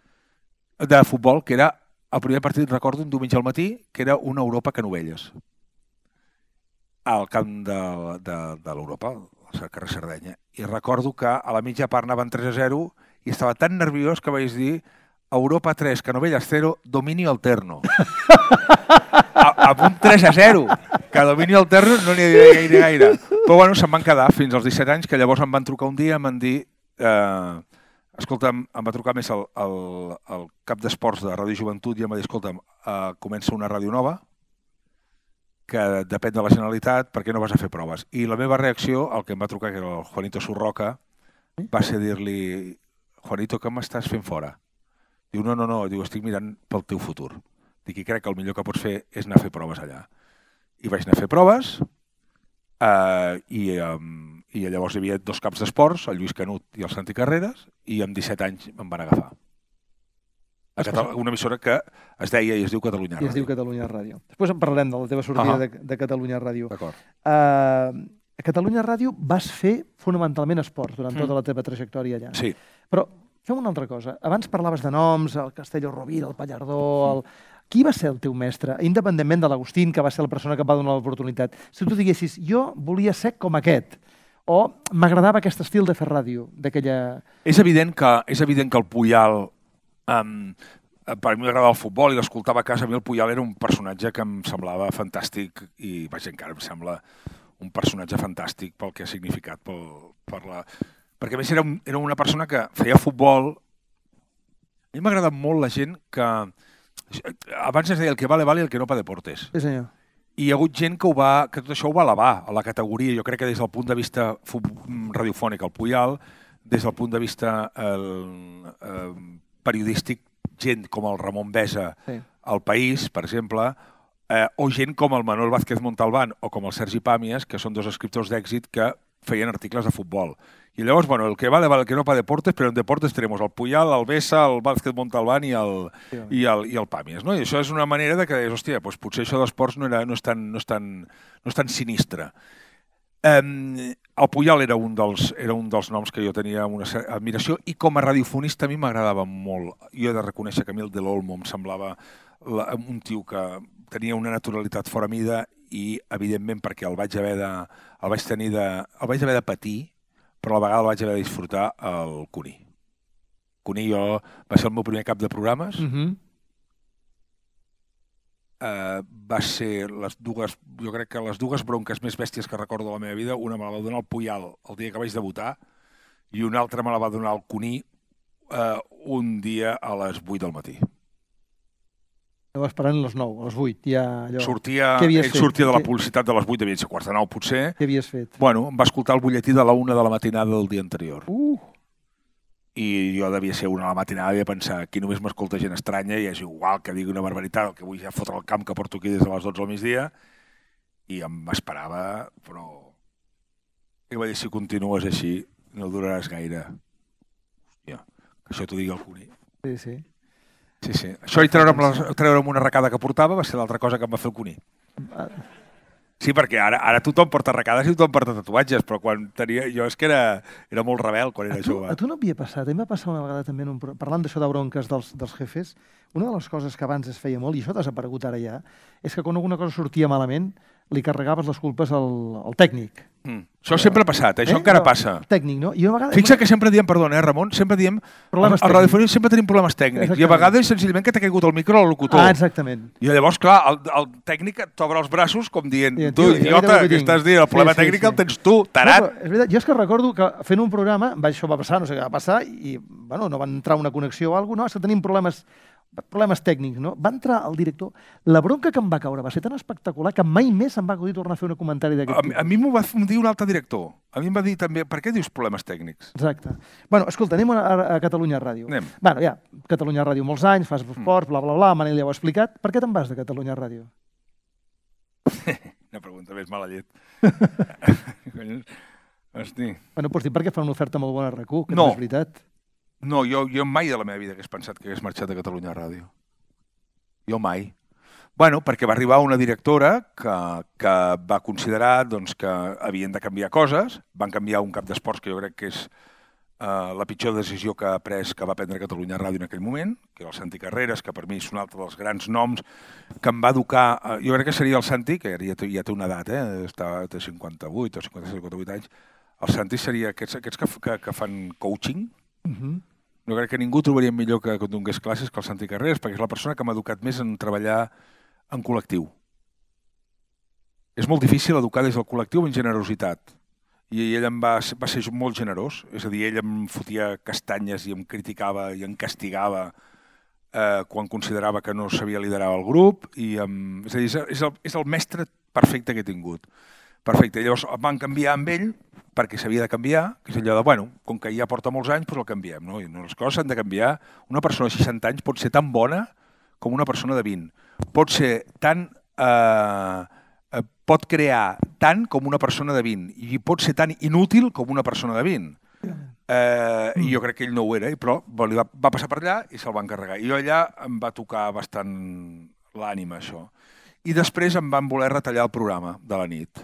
de futbol, que era el primer partit, recordo, un diumenge al matí, que era una Europa Canovelles, al camp de, de, de l'Europa, al carrer Sardenya. I recordo que a la mitja part anaven tres a zero i estava tan nerviós que vaig dir Europa tres, Canovelles zero, dominio alterno. a, amb un tres a zero, que dominio alterno no n'hi havia gaire gaire. Però bueno, se'm van quedar fins als disset anys, que llavors em van trucar un dia i em van dir eh, escolta'm, em va trucar més el, el, el cap d'esports de Ràdio Joventut i em va dir, escolta'm, eh, comença una ràdio nova que depèn de la Generalitat, per què no vas a fer proves? I la meva reacció, el que em va trucar, que era el Juanito Surroca, va ser dir-li, Juanito, què m'estàs fent fora? Diu, no, no, no, diu, estic mirant pel teu futur. Dic, i crec que el millor que pots fer és anar a fer proves allà. I vaig anar a fer proves, Uh, i, um, i llavors hi havia dos caps d'esports, el Lluís Canut i el Santi Carreras, i amb disset anys em van agafar. A Catal una emissora que es deia i es diu Catalunya Ràdio. I es diu Catalunya Ràdio. Després en parlarem de la teva sortida uh -huh. de, de Catalunya Ràdio. D'acord. Uh, a Catalunya Ràdio vas fer fonamentalment esports durant mm. tota la teva trajectòria allà. Sí. Però fem una altra cosa. Abans parlaves de noms, el Castelló Rovira, el Pallardó... El... Qui va ser el teu mestre, independentment de l'Agustín, que va ser la persona que et va donar l'oportunitat? Si tu diguessis, jo volia ser com aquest, o m'agradava aquest estil de fer ràdio, d'aquella... És evident que, és evident que el Puyal, um, per mi m'agradava el futbol i l'escoltava a casa, a mi el Puyal era un personatge que em semblava fantàstic i, vaja, encara em sembla un personatge fantàstic pel que ha significat, pel, per la... perquè a més era, un, era una persona que feia futbol. A mi m'ha agradat molt la gent que... Abans es deia el que vale, vale, el que no pa deportes. Sí, senyor. I hi ha hagut gent que, ho va, que tot això ho va elevar a la categoria, jo crec que des del punt de vista radiofònic, el Puyal, des del punt de vista el, el, periodístic, gent com el Ramon Besa, sí. al País, per exemple, eh, o gent com el Manuel Vázquez Montalbán o com el Sergi Pàmies, que són dos escriptors d'èxit que feien articles de futbol. I llavors, bueno, el que vale, vale, el que no pa deportes, però en deportes tenemos el Puyal, el Besa, el Vázquez Montalbán i el, sí, i el, i el Pàmies, no? I això és una manera de que, hòstia, doncs potser això d'esports no, era, no, és tan, no, és tan, no és tan sinistre. Um, el Puyal era un, dels, era un dels noms que jo tenia una admiració i com a radiofonista a mi m'agradava molt. Jo he de reconèixer que a mi el de l'Olmo em semblava la, un tio que tenia una naturalitat fora mida i, evidentment, perquè el vaig haver de, el vaig tenir de, el vaig haver de patir, però a la vegada el vaig haver de disfrutar el Cuní. Cuní jo va ser el meu primer cap de programes. Uh -huh. uh, va ser les dues, jo crec que les dues bronques més bèsties que recordo de la meva vida. Una me la va donar el Puyal el dia que vaig debutar i una altra me la va donar el Cuní uh, un dia a les vuit del matí. Estava esperant a les nou, a les vuit. Ja, allò... sortia, ell fet? sortia de la publicitat de les vuit, devia ser quarts de nou, potser. Què havies fet? Bueno, em va escoltar el butlletí de la una de la matinada del dia anterior. Uh. I jo devia ser una a la matinada i devia pensar, aquí només m'escolta gent estranya i és igual que digui una barbaritat, el que vull ja fotre el camp que porto aquí des de les dotze al migdia, i em esperava, però... I va dir, si continues així, no duraràs gaire. Hòstia, que això t'ho digui el Cuní. Sí, sí. Sí, sí. Això i treure'm, la, treure'm una arracada que portava va ser l'altra cosa que em va fer el Cuní. Sí, perquè ara, ara tothom porta arracades i tothom porta tatuatges, però quan tenia... Jo és que era, era molt rebel quan era a tu, jove. A tu no havia passat? A mi m'ha passat una vegada també, en un, parlant d'això de bronques dels, dels jefes, una de les coses que abans es feia molt, i això t'ha desaparegut ara ja, és que quan alguna cosa sortia malament, li carregaves les culpes al, al tècnic. Mm. Això sempre ha passat, eh? Això eh? encara no, passa. Tècnic, no? I una vegada... Fixa que sempre diem, perdona, eh, Ramon, sempre diem... Problemes a, a radiofonia sempre tenim problemes tècnics. Exactament. I a vegades, senzillament, que t'ha caigut el micro al locutor. Ah, exactament. I llavors, clar, el, el tècnic t'obre els braços com dient, I, tu, idiota, que, que estàs dient, el problema sí, sí, tècnic sí. el tens tu, tarat. No, és veritat, jo és que recordo que fent un programa, això va passar, no sé què va passar, i, bueno, no va entrar una connexió o alguna cosa, no, és que tenim problemes... problemes tècnics, no? Va entrar el director, la bronca que em va caure va ser tan espectacular que mai més em va acudir tornar a fer un comentari d'aquest tipus. A, a mi m'ho va dir un altre director. A mi em va dir també, per què dius problemes tècnics? Exacte. Bueno, escolta, anem a, a Catalunya Ràdio. Anem. Bueno, ja, Catalunya Ràdio molts anys, fas esports, bla, bla, bla, Manel ja ho ha explicat. Per què te'n vas de Catalunya Ràdio? Una pregunta més mala llet. Hosti. Bueno, pots dir per què fan una oferta molt bona a RAC u, que no és veritat. No, jo, jo mai de la meva vida hagués pensat que hagués marxat de Catalunya Ràdio. Jo mai. Bueno, perquè va arribar una directora que, que va considerar doncs, que havien de canviar coses. Van canviar un cap d'esports que jo crec que és uh, la pitjor decisió que ha pres, que va prendre Catalunya Ràdio en aquell moment, que era el Santi Carreras, que per mi és un altre dels grans noms, que em va educar... Uh, jo crec que seria el Santi, que ja té, ja té una edat, eh? Està, té cinquanta-vuit o cinquanta-set, cinquanta-vuit anys. El Santi seria aquests, aquests que, que, que fan coaching. Uh-huh. No crec que ningú trobaria millor que, que donés classes que el Santi Carreras, perquè és la persona que m'ha educat més en treballar en col·lectiu. És molt difícil educar des del col·lectiu en generositat. i ell em va, va ser molt generós, és a dir, ell em fotia castanyes i em criticava i em castigava eh, quan considerava que no sabia liderar el grup, i em, és a dir, és el, és el mestre perfecte que he tingut. Perfecte, llavors em van canviar amb ell perquè s'havia de canviar, que és allò de, bueno, com que ja porta molts anys, doncs el canviem, no? I no, les coses s'han de canviar. Una persona de seixanta anys pot ser tan bona com una persona de vint. Pot ser tan... Eh, pot crear tant com una persona de vint i pot ser tan inútil com una persona de vint. Eh, I jo crec que ell no ho era, però va, va passar per allà i se'l van carregar. I jo allà em va tocar bastant l'ànima, això. I després em van voler retallar el programa de la nit.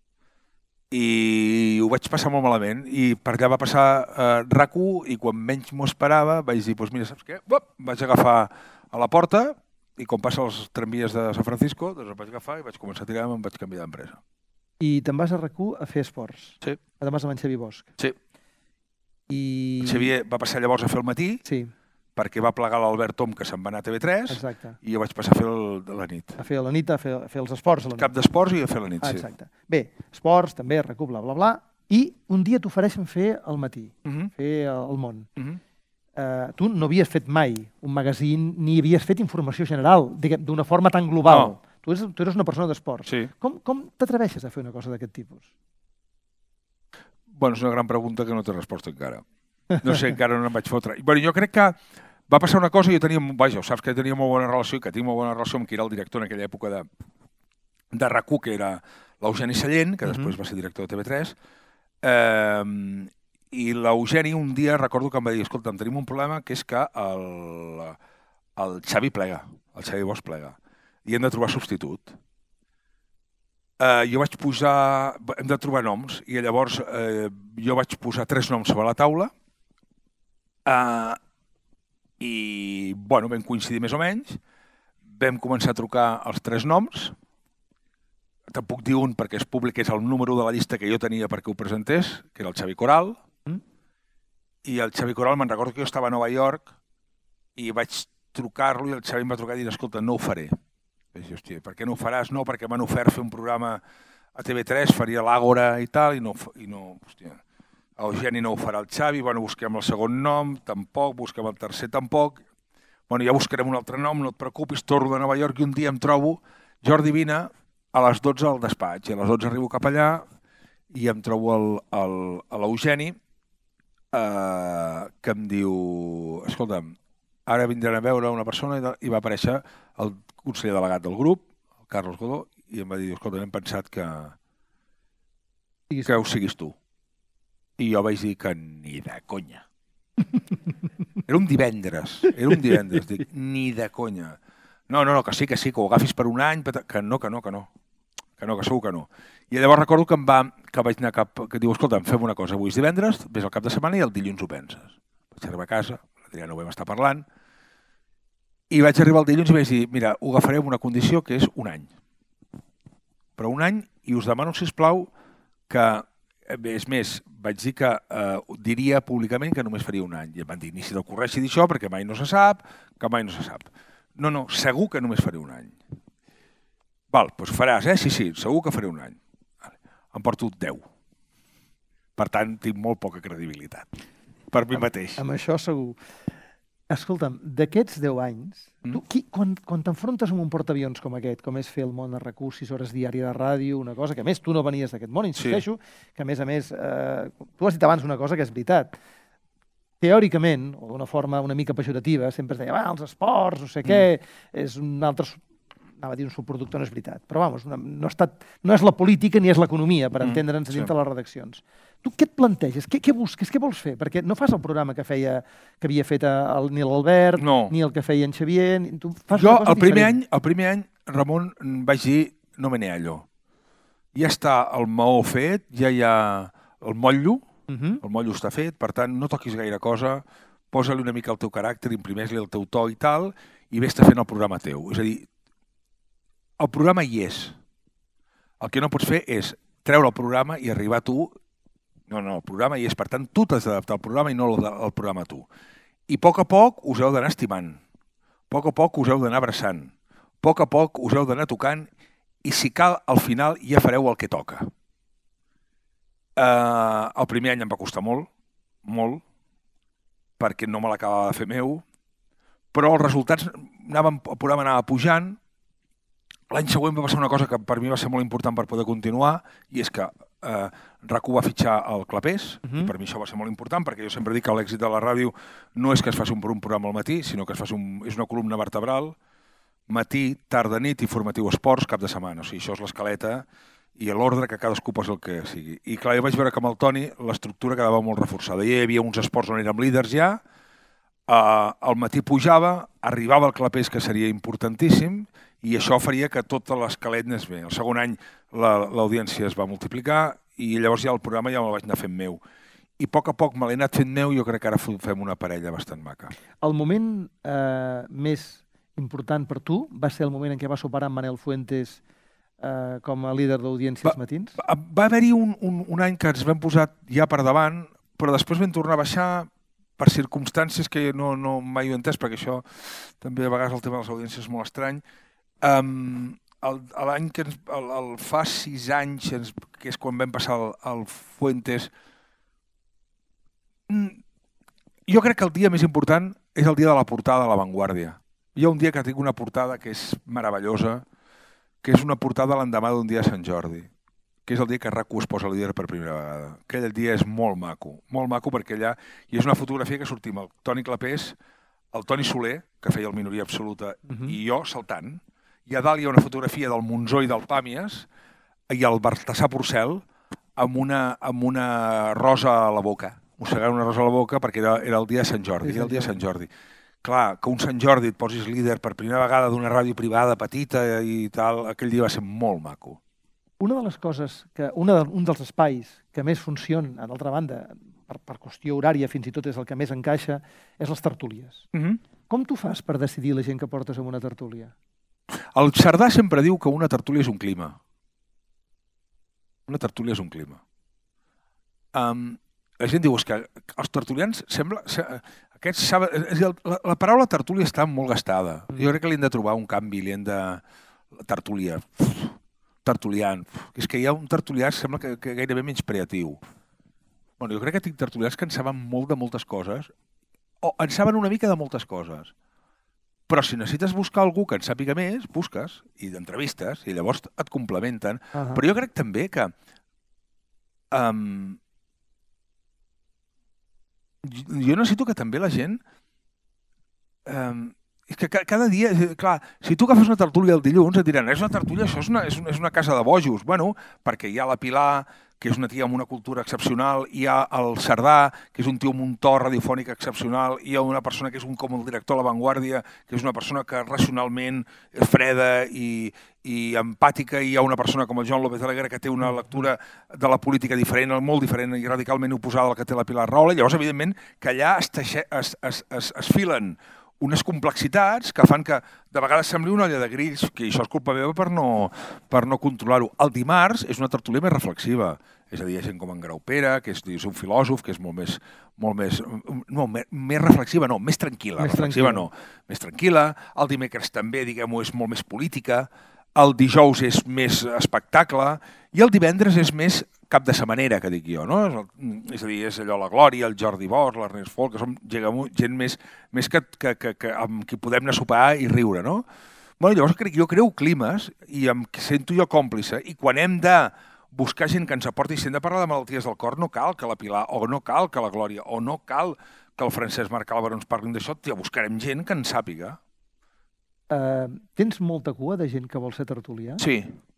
I ho vaig passar molt malament. I per allà va passar eh, RAC u i quan menys m'ho esperava vaig dir, doncs mira, saps què? Uop, vaig agafar a la porta i com passa els tramvies de San Francisco, doncs em vaig agafar i vaig començar a tirar i em vaig canviar d'empresa. I te'n vas a RAC u a fer esports. Sí. Además amb en Xavi Bosch. Sí. I... El Xavier va passar llavors a fer el matí, sí, perquè va plegar l'Albert Tom, que se'n va anar a T V tres, exacte, i jo vaig passar a fer el, de la nit. a fer a la nit, a fer, a fer els esports a la nit. Cap d'esports i a fer la nit, Ah, sí. exacte. Bé, esports, també, RAC u, bla, bla, bla, i un dia t'ofereixen fer al matí, Uh -huh. fer el món. Uh -huh. Uh, tu no havies fet mai un magazín ni havies fet informació general d'una forma tan global. No. Tu, eres, tu eres una persona d'esports. Sí. Com, com t'atreveixes a fer una cosa d'aquest tipus? Bueno, és una gran pregunta que no té resposta encara. No sé, encara no em vaig fotre. Bueno, jo crec que va passar una cosa i jo tenia, vaja, saps que tenia molt bona relació i que tinc molt bona relació amb qui era el director en aquella època de, de RAC u, que era l'Eugeni Sallent, que després uh -huh. va ser director de T V tres, eh, i l'Eugeni un dia recordo que em va dir, escolta'm, tenim un problema que és que el, el Xavi plega, el Xavi Bosch plega, i hem de trobar substitut. Uh, jo vaig posar, hem de trobar noms, i llavors uh, jo vaig posar tres noms sobre la taula, uh, i bueno, vam coincidir més o menys, vam començar a trucar els tres noms, te'n puc dir un perquè és públic, és el número de la llista que jo tenia perquè ho presentés, que era el Xavi Coral, mm? I el Xavi Coral, me'n recordo que jo estava a Nova York i vaig trucar-lo i el Xavi em va trucar i dir, escolta, no ho faré. Vaig dir, hòstia, per què no ho faràs? No, perquè m'han ofert fer un programa a T V tres, faria l'Àgora i tal, i no, i no hòstia, Eugeni no ho farà el Xavi, bueno, busquem el segon nom, tampoc, busquem el tercer, tampoc, bueno, ja buscarem un altre nom, no et preocupis, torno de Nova York i un dia em trobo, Jordi, vine a les dotze al despatx, i a les dotze arribo cap allà i em trobo l'Eugeni, eh, que em diu, escolta'm, ara vindran a veure una persona, i va aparèixer el conseller delegat del grup, el Carlos Godó, i em va dir, escolta, hem pensat que, que ho siguis tu. I jo vaig dir que ni de conya. Era un divendres, era un divendres, dic, ni de conya. No, no, no, que sí, que sí, que ho agafis per un any, que no, que no, que no, que no, que segur que no. I llavors recordo que em va, que vaig anar cap, que diu, escolta, fem una cosa, avui és divendres, vés al cap de setmana i el dilluns ho penses. Vaig arribar a casa, l'Adrià no ho vam estar parlant, i vaig arribar el dilluns i vaig dir, mira, ho agafaré amb una condició que és un any. Però un any, i us demano, sisplau, que, és més, vaig dir que eh, diria públicament que només faria un any. I em van dir, ni si t'ocorreixi dir això, perquè mai no se sap, que mai no se sap. No, no, segur que només faré un any. Val, doncs faràs, eh? Sí, sí, segur que faré un any. Vale. Em porto deu. Per tant, tinc molt poca credibilitat. Per mi mateix. Amb, amb això segur. Escolta'm, d'aquests deu anys, mm. tu, qui, quan, quan t'enfrontes amb un portaavions com aquest, com és fer el món a RAC u, sis hores diària de ràdio, una cosa que a més tu no venies d'aquest món, insisteixo, sí. que a més a més, eh, tu has dit abans una cosa que és veritat. Teòricament, o d'una forma una mica pejorativa, sempre es deia, va, els esports, no sé mm. què, és un altre, anava a dir un subproducte, no és veritat, però vamos, una, no, ha estat, no és la política ni és l'economia, per mm. entendre'ns dintre sí. les redaccions. Tu què et planteges? Què, què busques? Què vols fer? Perquè no fas el programa que feia que havia fet el, ni l'Albert, no. ni el que feia en Xavier... Ni, tu fas jo, una cosa el primer, diferent. any, el primer any, Ramon, vaig dir, no me n'hallo. Ja està el maó fet, ja hi ha el motllo, uh -huh. el motllo està fet, per tant, no toquis gaire cosa, posa-li una mica el teu caràcter, imprimeix-li el teu to i tal, i vés-te fent el programa teu. És a dir, el programa hi és. El que no pots fer és treure el programa i arribar tu. No, no, el programa hi és. Per tant, tu t'has d'adaptar al programa i no el programa a tu. I a poc a poc us heu d'anar estimant. A poc a poc us heu d'anar abraçant. A poc a poc us heu d'anar tocant i si cal, al final ja fareu el que toca. Uh, el primer any em va costar molt, molt, perquè no me l'acabava de fer meu, però els resultats anaven, el programa anava pujant. L'any següent va passar una cosa que per mi va ser molt important per poder continuar, i és que eh, RAC1 va fitxar el Clapés, uh -huh. i per mi això va ser molt important, perquè jo sempre dic que l'èxit de la ràdio no és que es faci un, un programa al matí, sinó que es faci un, és una columna vertebral, matí, tarda, nit, informatiu esports, cap de setmana. O sigui, això és l'escaleta i l'ordre que cadascú posa el que sigui. I clar, jo vaig veure que amb el Toni l'estructura quedava molt reforçada. Hi havia uns esports on érem líders ja, Uh, al matí pujava, arribava el Clapés, que seria importantíssim, i això faria que tota l'esquelet anés bé. El segon any l'audiència es va multiplicar i llavors ja el programa ja me'l vaig anar fent meu. I a poc a poc me l'he anat fent meu i jo crec que ara fem una parella bastant maca. El moment eh, més important per tu va ser el moment en què va superar amb Manel Fuentes eh, com a líder d'audiències matins? Va, va haver-hi un, un, un any que ens vam posar ja per davant, però després vam tornar a baixar per circumstàncies que no, no mai ho he entès, perquè això també a vegades el tema de les audiències és molt estrany. Um, L'any que ens, el, el fa sis anys, ens, que és quan vam passar el, el Fuentes, jo crec que el dia més important és el dia de la portada de La Vanguardia. Hi ha un dia que tinc una portada que és meravellosa, que és una portada l'endemà d'un dia de Sant Jordi, que és el dia que RAC1 es posa líder per primera vegada. Aquell dia és molt maco, molt maco perquè allà i és una fotografia que sortim el Toni Clapés, el Toni Soler, que feia el Minoria Absoluta, uh-huh. i jo saltant, i a dalt hi ha una fotografia del Monzó i del Pàmies i el Baltasar Porcel amb una, amb una rosa a la boca, mossegant una rosa a la boca perquè era, era el dia de Sant Jordi, era el dia de Sant Jordi. Clar, que un Sant Jordi et posis líder per primera vegada d'una ràdio privada petita i tal, aquell dia va ser molt maco. Una de les coses, que una de, un dels espais que més funciona, d'altra banda, per, per qüestió horària fins i tot és el que més encaixa, és les tertúlies. Uh-huh. Com tu fas per decidir la gent que portes en una tertúlia? El Cerdà sempre diu que una tertúlia és un clima. Una tertúlia és un clima. Um, la gent diu, és que els tertulians sembla... Aquests saben, és dir, la, la paraula tertúlia està molt gastada. Jo crec que li hem de trobar un canvi, li hem de... Tertúlia... tertulian. És que hi ha un tertulià que sembla que, que gairebé menyspreatiu. Bueno, jo crec que tinc tertulians que en saben molt de moltes coses, o en saben una mica de moltes coses. Però si necessites buscar algú que en sàpiga més, busques, i d'entrevistes, i llavors et complementen. Uh-huh. Però jo crec també que um, jo necessito que també la gent... Um, és que cada dia, clar, si tu agafes una tertúlia el dilluns et diran, és una tertúlia, això és una, és una, és una casa de bojos. Bueno, perquè hi ha la Pilar, que és una tia amb una cultura excepcional, hi ha el Cerdà, que és un tio amb un to radiofònic excepcional, hi ha una persona que és un com el director de La Vanguardia, que és una persona que racionalment és freda i, i empàtica, i hi ha una persona com el Joan López Alegre que té una lectura de la política diferent, molt diferent i radicalment oposada a la que té la Pilar Rahola. Llavors, evidentment, que allà es, teixe, es, es, es, es filen unes complexitats que fan que de vegades sembli una olla de grills, que això és culpa meva per no, per no controlar-ho. El dimarts és una tertúlia més reflexiva, és a dir, hi ha gent com en Graupera, que és, és un filòsof, que és molt més, molt més, no, més, més reflexiva, no, més tranquil·la, més reflexiva tranquil·la. no, més tranquil·la. El dimecres també, diguem-ho, és molt més política, el dijous és més espectacle i el divendres és més cap de setmanera, que dic jo, no? És a dir, és allò la Glòria, el Jordi Bosch, l'Ernest Folk, que som gent més, més que, que, que, que, amb qui podem anar a sopar i riure, no? Bueno, llavors jo creo climes i em sento jo còmplice, i quan hem de buscar gent que ens aporti, si hem de parlar de malalties del cor, no cal que la Pilar, o no cal que la Glòria, o no cal que el Francesc Marc Álvaro ens parlin d'això, ja buscarem gent que en sàpiga. Uh, tens molta cua de gent que vol ser tertulià? Sí.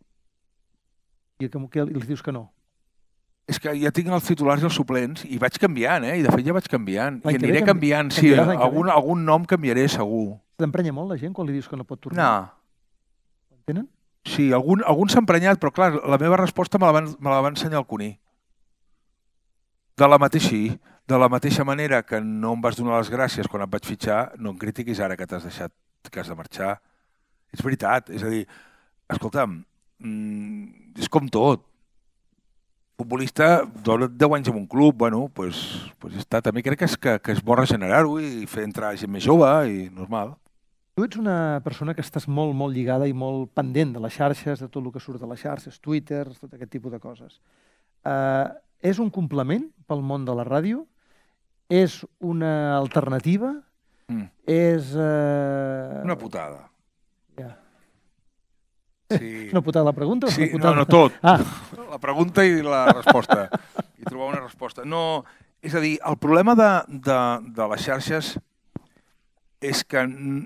I que, que els dius que no? És que ja tinc els titulars i els suplents i vaig canviant, eh? I de fet ja vaig canviant. I aniré canviant, sí, algun, algun nom canviaré segur. T'emprenya molt la gent quan li dius que no pot tornar? No. Entenen? Sí, algun, algun s'ha emprenyat, però clar, la meva resposta me la, van, me la va ensenyar el Cuní. De la mateixa, sí, de la mateixa manera que no em vas donar les gràcies quan et vaig fitxar, no em critiquis ara que t'has deixat, que has de marxar. És veritat, és a dir, escolta'm, mmm, és com tot. Futbolista, deu anys en un club, bueno, pues, pues ja està. També crec que és, que, que és bo regenerar-ho i fer entrar gent més jove i normal. Tu ets una persona que estàs molt, molt lligada i molt pendent de les xarxes, de tot el que surt de les xarxes, Twitter, tot aquest tipus de coses. Uh, És un complement pel món de la ràdio? És una alternativa? Mm. És... Uh... Una putada. Ja. Sí. És una putada la pregunta? O Sí, una putada... no, no, tot. Ah. La pregunta i la resposta. I trobar una resposta. No, és a dir, el problema de, de, de les xarxes és que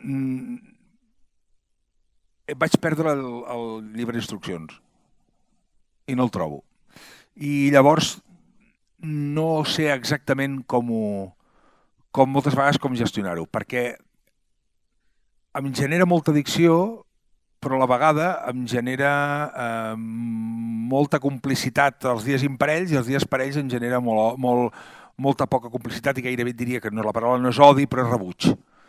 vaig perdre el, el llibre d'instruccions i no el trobo. I llavors no sé exactament com ho, com moltes vegades com gestionar-ho, perquè em genera molta addicció, però a la vegada em genera eh, molta complicitat els dies imparells i els dies parells em genera molt, molt, molta poca complicitat i gairebé et diria que no, la paraula no és odi, però és rebuig.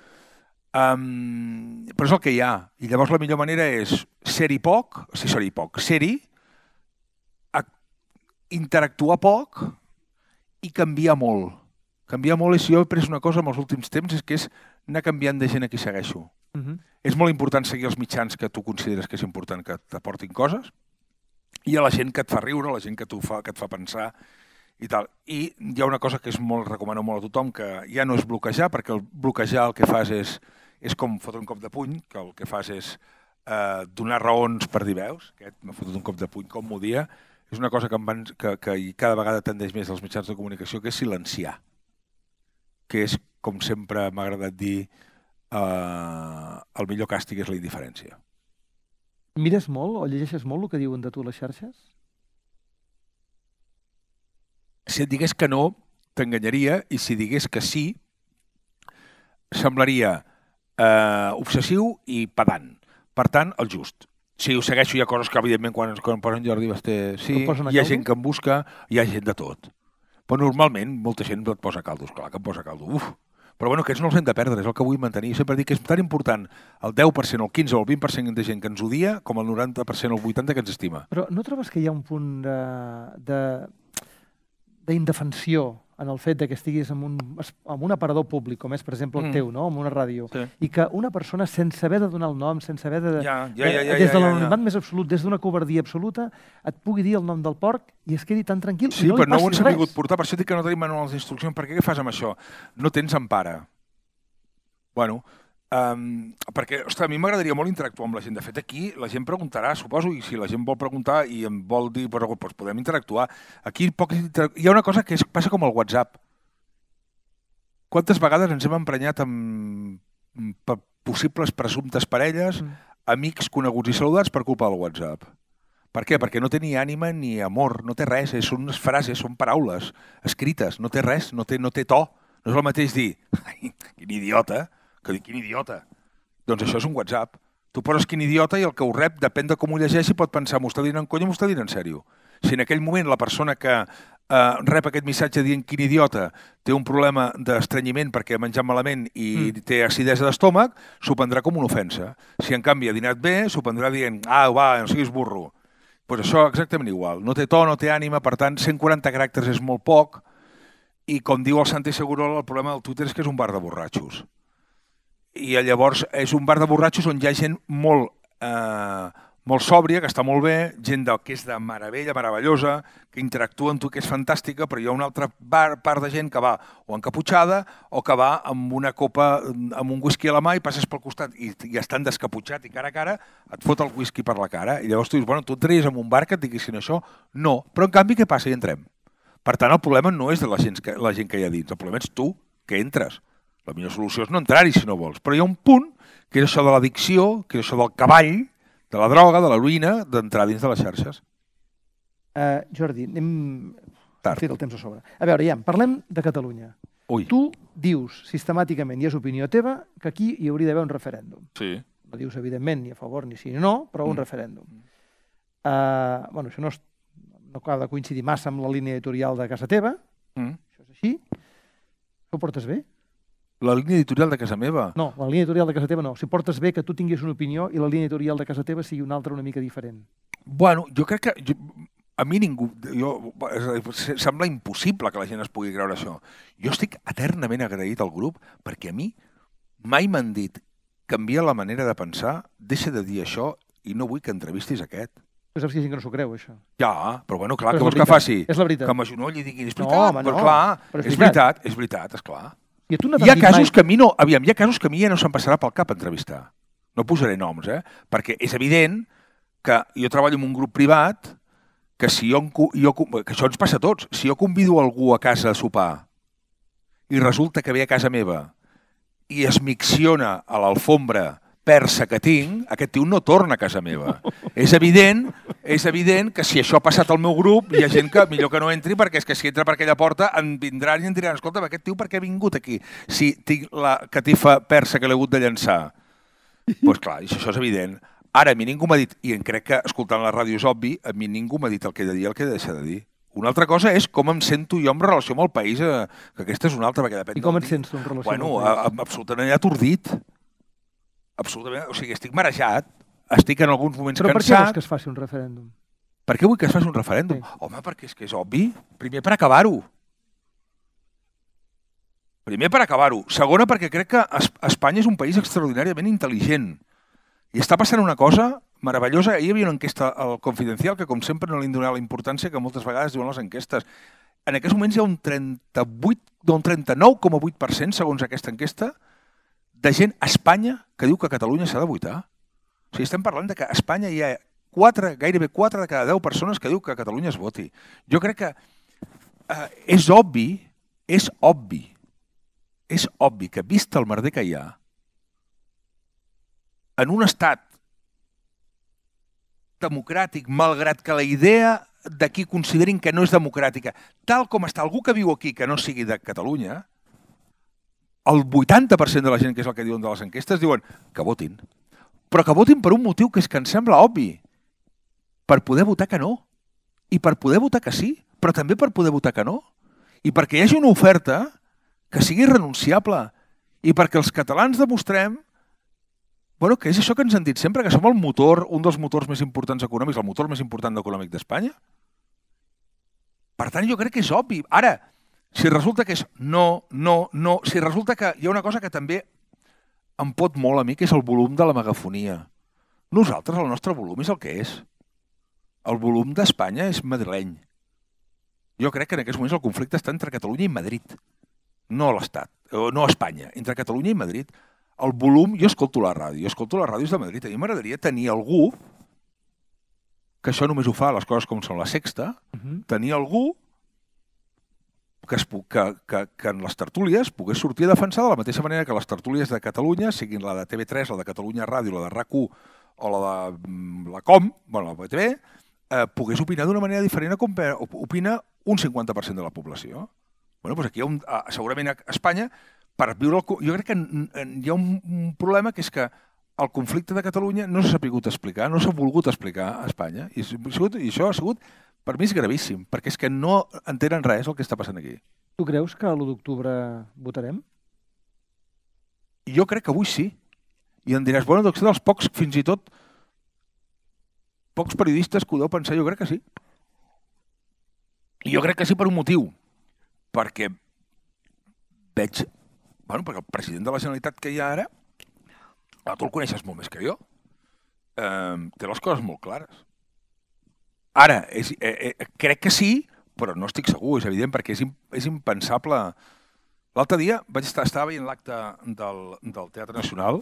Um, però és el que hi ha. I llavors la millor manera és ser-hi poc, sí, ser-hi poc, ser-hi, interactuar poc i canviar molt. Canviar molt, i si jo he pres una cosa en els últims temps és que és anar canviant de gent a qui segueixo. Uh-huh. És molt important seguir els mitjans que tu consideres que és important que t'aportin coses i a la gent que et fa riure, a la gent que, fa, que et fa pensar i tal. I hi ha una cosa que és molt, recomano molt a tothom, que ja no és bloquejar, perquè el bloquejar el que fas és, és com fotre un cop de puny, que el que fas és eh, donar raons per dir veus, aquest m'ha fotut un cop de puny com m'ho dia, és una cosa que, em van, que, que cada vegada tendeix més als mitjans de comunicació, que és silenciar, que és, com sempre m'ha agradat dir, eh, el millor càstig és la indiferència. Mires molt o llegeixes molt el que diuen de tu les xarxes? Si et digués que no, t'enganyaria, i si digués que sí, semblaria eh, obsessiu i pedant. Per tant, el just. Si ho segueixo, hi ha coses que, evidentment, quan, quan em posen Jordi Basté, sí, hi ha gent que em busca, hi ha gent de tot. Però normalment, molta gent et posa caldos, clar que em posa caldo, uf. Però bueno, aquests no els hem de perdre, és el que vull mantenir. Sempre dic que és tan important el deu per cent, el quinze o el vint per cent de gent que ens odia, com el noranta per cent o el vuitanta per cent que ens estima. Però no trobes que hi ha un punt de, de, d'indefensió en el fet de que estiguis en un, en un aparador públic, com és, per exemple, el mm. teu, no? En una ràdio, sí. I que una persona, sense haver de donar el nom, sense haver de... Ja, ja, ja, ja, des de l'anonimat ja, ja. més absolut, des d'una covardia absoluta, et pugui dir el nom del porc i es quedi tan tranquil. Sí, i no però no ho hem res. sabut portar, per això dic que no tenim manuals d'instruccions. Per què què fas amb això? No tens empara. Bueno, um, perquè, ostres, a mi m'agradaria molt interactuar amb la gent. De fet, aquí la gent preguntarà, suposo, i si la gent vol preguntar i em vol dir, però, doncs podem interactuar. Aquí poc... hi ha una cosa que és, passa com el WhatsApp. Quantes vegades ens hem emprenyat amb possibles presumptes parelles, mm. amics coneguts i saludats per culpa del WhatsApp? Per què? Perquè no té ni ànima ni amor, no té res, són unes frases, són paraules escrites, no té res, no té, no té to. No és el mateix dir, ai, quin idiota, que dir, quin idiota. Doncs això és un WhatsApp. Tu poses quin idiota i el que ho rep, depèn de com ho llegeixi, pot pensar, m'ho està dient en conya, m'ho està dient en sèrio. Si en aquell moment la persona que eh, rep aquest missatge dient quin idiota té un problema d'estrenyiment perquè ha menjat malament i mm. té acidesa d'estómac, s'ho prendrà com una ofensa. Si en canvi ha dinat bé, s'ho prendrà dient, ah, va, no siguis burro. Doncs pues això exactament igual. No té to, no té ànima, per tant, cent quaranta caràcters és molt poc, i com diu el Santi Segurola, el problema del Twitter és que és un bar de borratxos. I llavors és un bar de borratxos on hi ha gent molt, eh, molt sòbria, que està molt bé, gent de, que és de meravella, meravellosa, que interactua amb tu, que és fantàstica, però hi ha una altra bar, part de gent que va o encaputxada o que va amb una copa, amb un whisky a la mà i passes pel costat i, i estan descaputxat i cara a cara, et fot el whisky per la cara. I llavors tu dius, bueno, tu entraries en un bar que et diguessin això? No. Però en canvi, què passa? Hi entrem. Per tant, el problema no és de la gent, que, la gent que hi ha dins, el problema ets tu, que entres. La millor solució és no entrar-hi si no vols. Però hi ha un punt, que és això de l'addicció, que és això del cavall, de la droga, de l'heroïna, d'entrar dins de les xarxes. Uh, Jordi, anem... Tard. El temps a sobre. A veure, ja, parlem de Catalunya. Ui. Tu dius sistemàticament, i és opinió teva, que aquí hi hauria d'haver un referèndum. Sí. No dius, evidentment, ni a favor ni sí ni no, però un mm. referèndum. Uh, bueno, això no és no acaba de coincidir massa amb la línia editorial de casa teva, mm. això és així. Ho portes bé? La línia editorial de casa meva? No, la línia editorial de casa teva no. Si portes bé que tu tinguis una opinió i la línia editorial de casa teva sigui una altra una mica diferent. Bueno, jo crec que... Jo, a mi ningú... Jo, sembla impossible que la gent es pugui creure això. Jo estic eternament agraït al grup perquè a mi mai m'han dit canvia la manera de pensar, deixa de dir això i no vull que entrevistis aquest. Però saps que hi ha gent que no s'ho creu, això. Ja, però bueno, clar, Però què és vols la que faci? veritat, és la veritat. Que m'agenolli i digui, és No, veritat, home, però no, clar, però és és veritat, és veritat, esclar. I a tu no Hi t'han ha dit casos mai... que a mi no, aviam, hi ha casos que a mi ja no se'm passarà pel cap entrevistar. No posaré noms, eh? Perquè és evident que jo treballo en un grup privat que si jo, jo que això ens passa a tots, si jo convido algú a casa a sopar i resulta que ve a casa meva i es micciona a l'alfombra persa que tinc, aquest tio no torna a casa meva. És evident, és evident que si això ha passat al meu grup, hi ha gent que millor que no entri, perquè és que si entra per aquella porta em vindran i em diran, escolta, aquest tio per què ha vingut aquí? Si tinc la catifa persa que l'he hagut de llançar. Doncs pues clar, això és evident. Ara, a mi ningú m'ha dit, i en crec que escoltant la ràdio és obvi, a mi ningú m'ha dit el que he de dir i el que he de deixar de dir. Una altra cosa és com em sento jo en relació amb el país, eh, que aquesta és una altra, perquè depèn I com del et dia. sents tu en relació Bueno, amb el país? a- absolutament atordit. Absolutament, o sigui, estic marejat, estic en alguns moments Però per què vols cansat. que es faci un referèndum? Per què vull que es faci un referèndum? Sí. Home, perquè és que és obvi. Primer, per acabar-ho. Primer, per acabar-ho. Segona, perquè crec que Es- Espanya és un país extraordinàriament intel·ligent. I està passant una cosa meravellosa. Ahir hi havia una enquesta al Confidencial que, com sempre, no li han donat la importància que moltes vegades diuen les enquestes. En aquests moments hi ha un trenta-vuit, no, un trenta-nou coma vuit per cent, segons aquesta enquesta, de gent a Espanya que diu que a Catalunya s'ha de votar. O sigui, estem parlant de que a Espanya hi ha quatre, gairebé quatre de cada deu persones que diu que a Catalunya es voti. Jo crec que eh, és obvi, és obvi, és obvi que, vist el merder que hi ha, en un estat democràtic, malgrat que la idea de qui considerin que no és democràtica, tal com està algú que viu aquí que no sigui de Catalunya, el vuitanta per cent de la gent, que és el que diuen de les enquestes, diuen que votin. Però que votin per un motiu que és que ens sembla obvi. Per poder votar que no. I per poder votar que sí. Però també per poder votar que no. I perquè hi hagi una oferta que sigui renunciable. I perquè els catalans demostrem bueno, que és això que ens han dit sempre, que som el motor, un dels motors més importants econòmics, el motor més important econòmic d'Espanya. Per tant, jo crec que és obvi. Ara, si resulta que és no, no, no, si resulta que hi ha una cosa que també em pot molt a mi, que és el volum de la megafonia. Nosaltres, el nostre volum és el que és. El volum d'Espanya és madrileny. Jo crec que en aquests moments el conflicte està entre Catalunya i Madrid, no l'Estat, no Espanya, entre Catalunya i Madrid. El volum, jo escolto la ràdio, jo escolto les ràdios de Madrid. A mi m'agradaria tenir algú, que això només ho fa les coses com són la Sexta, Uh-huh. tenir algú que, es, que, que, que en les tertúlies pogués sortir a defensar de la mateixa manera que les tertúlies de Catalunya, siguin la de T V tres, la de Catalunya Ràdio, la de RAC u o la de mm, la Com, bueno, la B T V, eh, pogués opinar d'una manera diferent a com opina un cinquanta per cent de la població. Bueno, doncs aquí hi ha un, segurament a Espanya, per viure el, jo crec que hi ha un, un problema que és que el conflicte de Catalunya no s'ha sabut explicar, no s'ha volgut explicar a Espanya, i, sigut, i això ha sigut, per mi és gravíssim, perquè és que no entenen res el que està passant aquí. Tu creus que l'u d'octubre votarem? Jo crec que avui sí. I em diràs, bueno, doncs dels pocs, fins i tot, pocs periodistes que ho deu pensar, jo crec que sí. I jo crec que sí per un motiu. Perquè veig, bueno, perquè el president de la Generalitat que hi ha ara, tu el coneixes molt més que jo, eh, té les coses molt clares. Ara, és, eh, eh, crec que sí, però no estic segur, és evident, perquè és, és impensable. L'altre dia vaig estar, estava veient l'acte del, del Teatre Nacional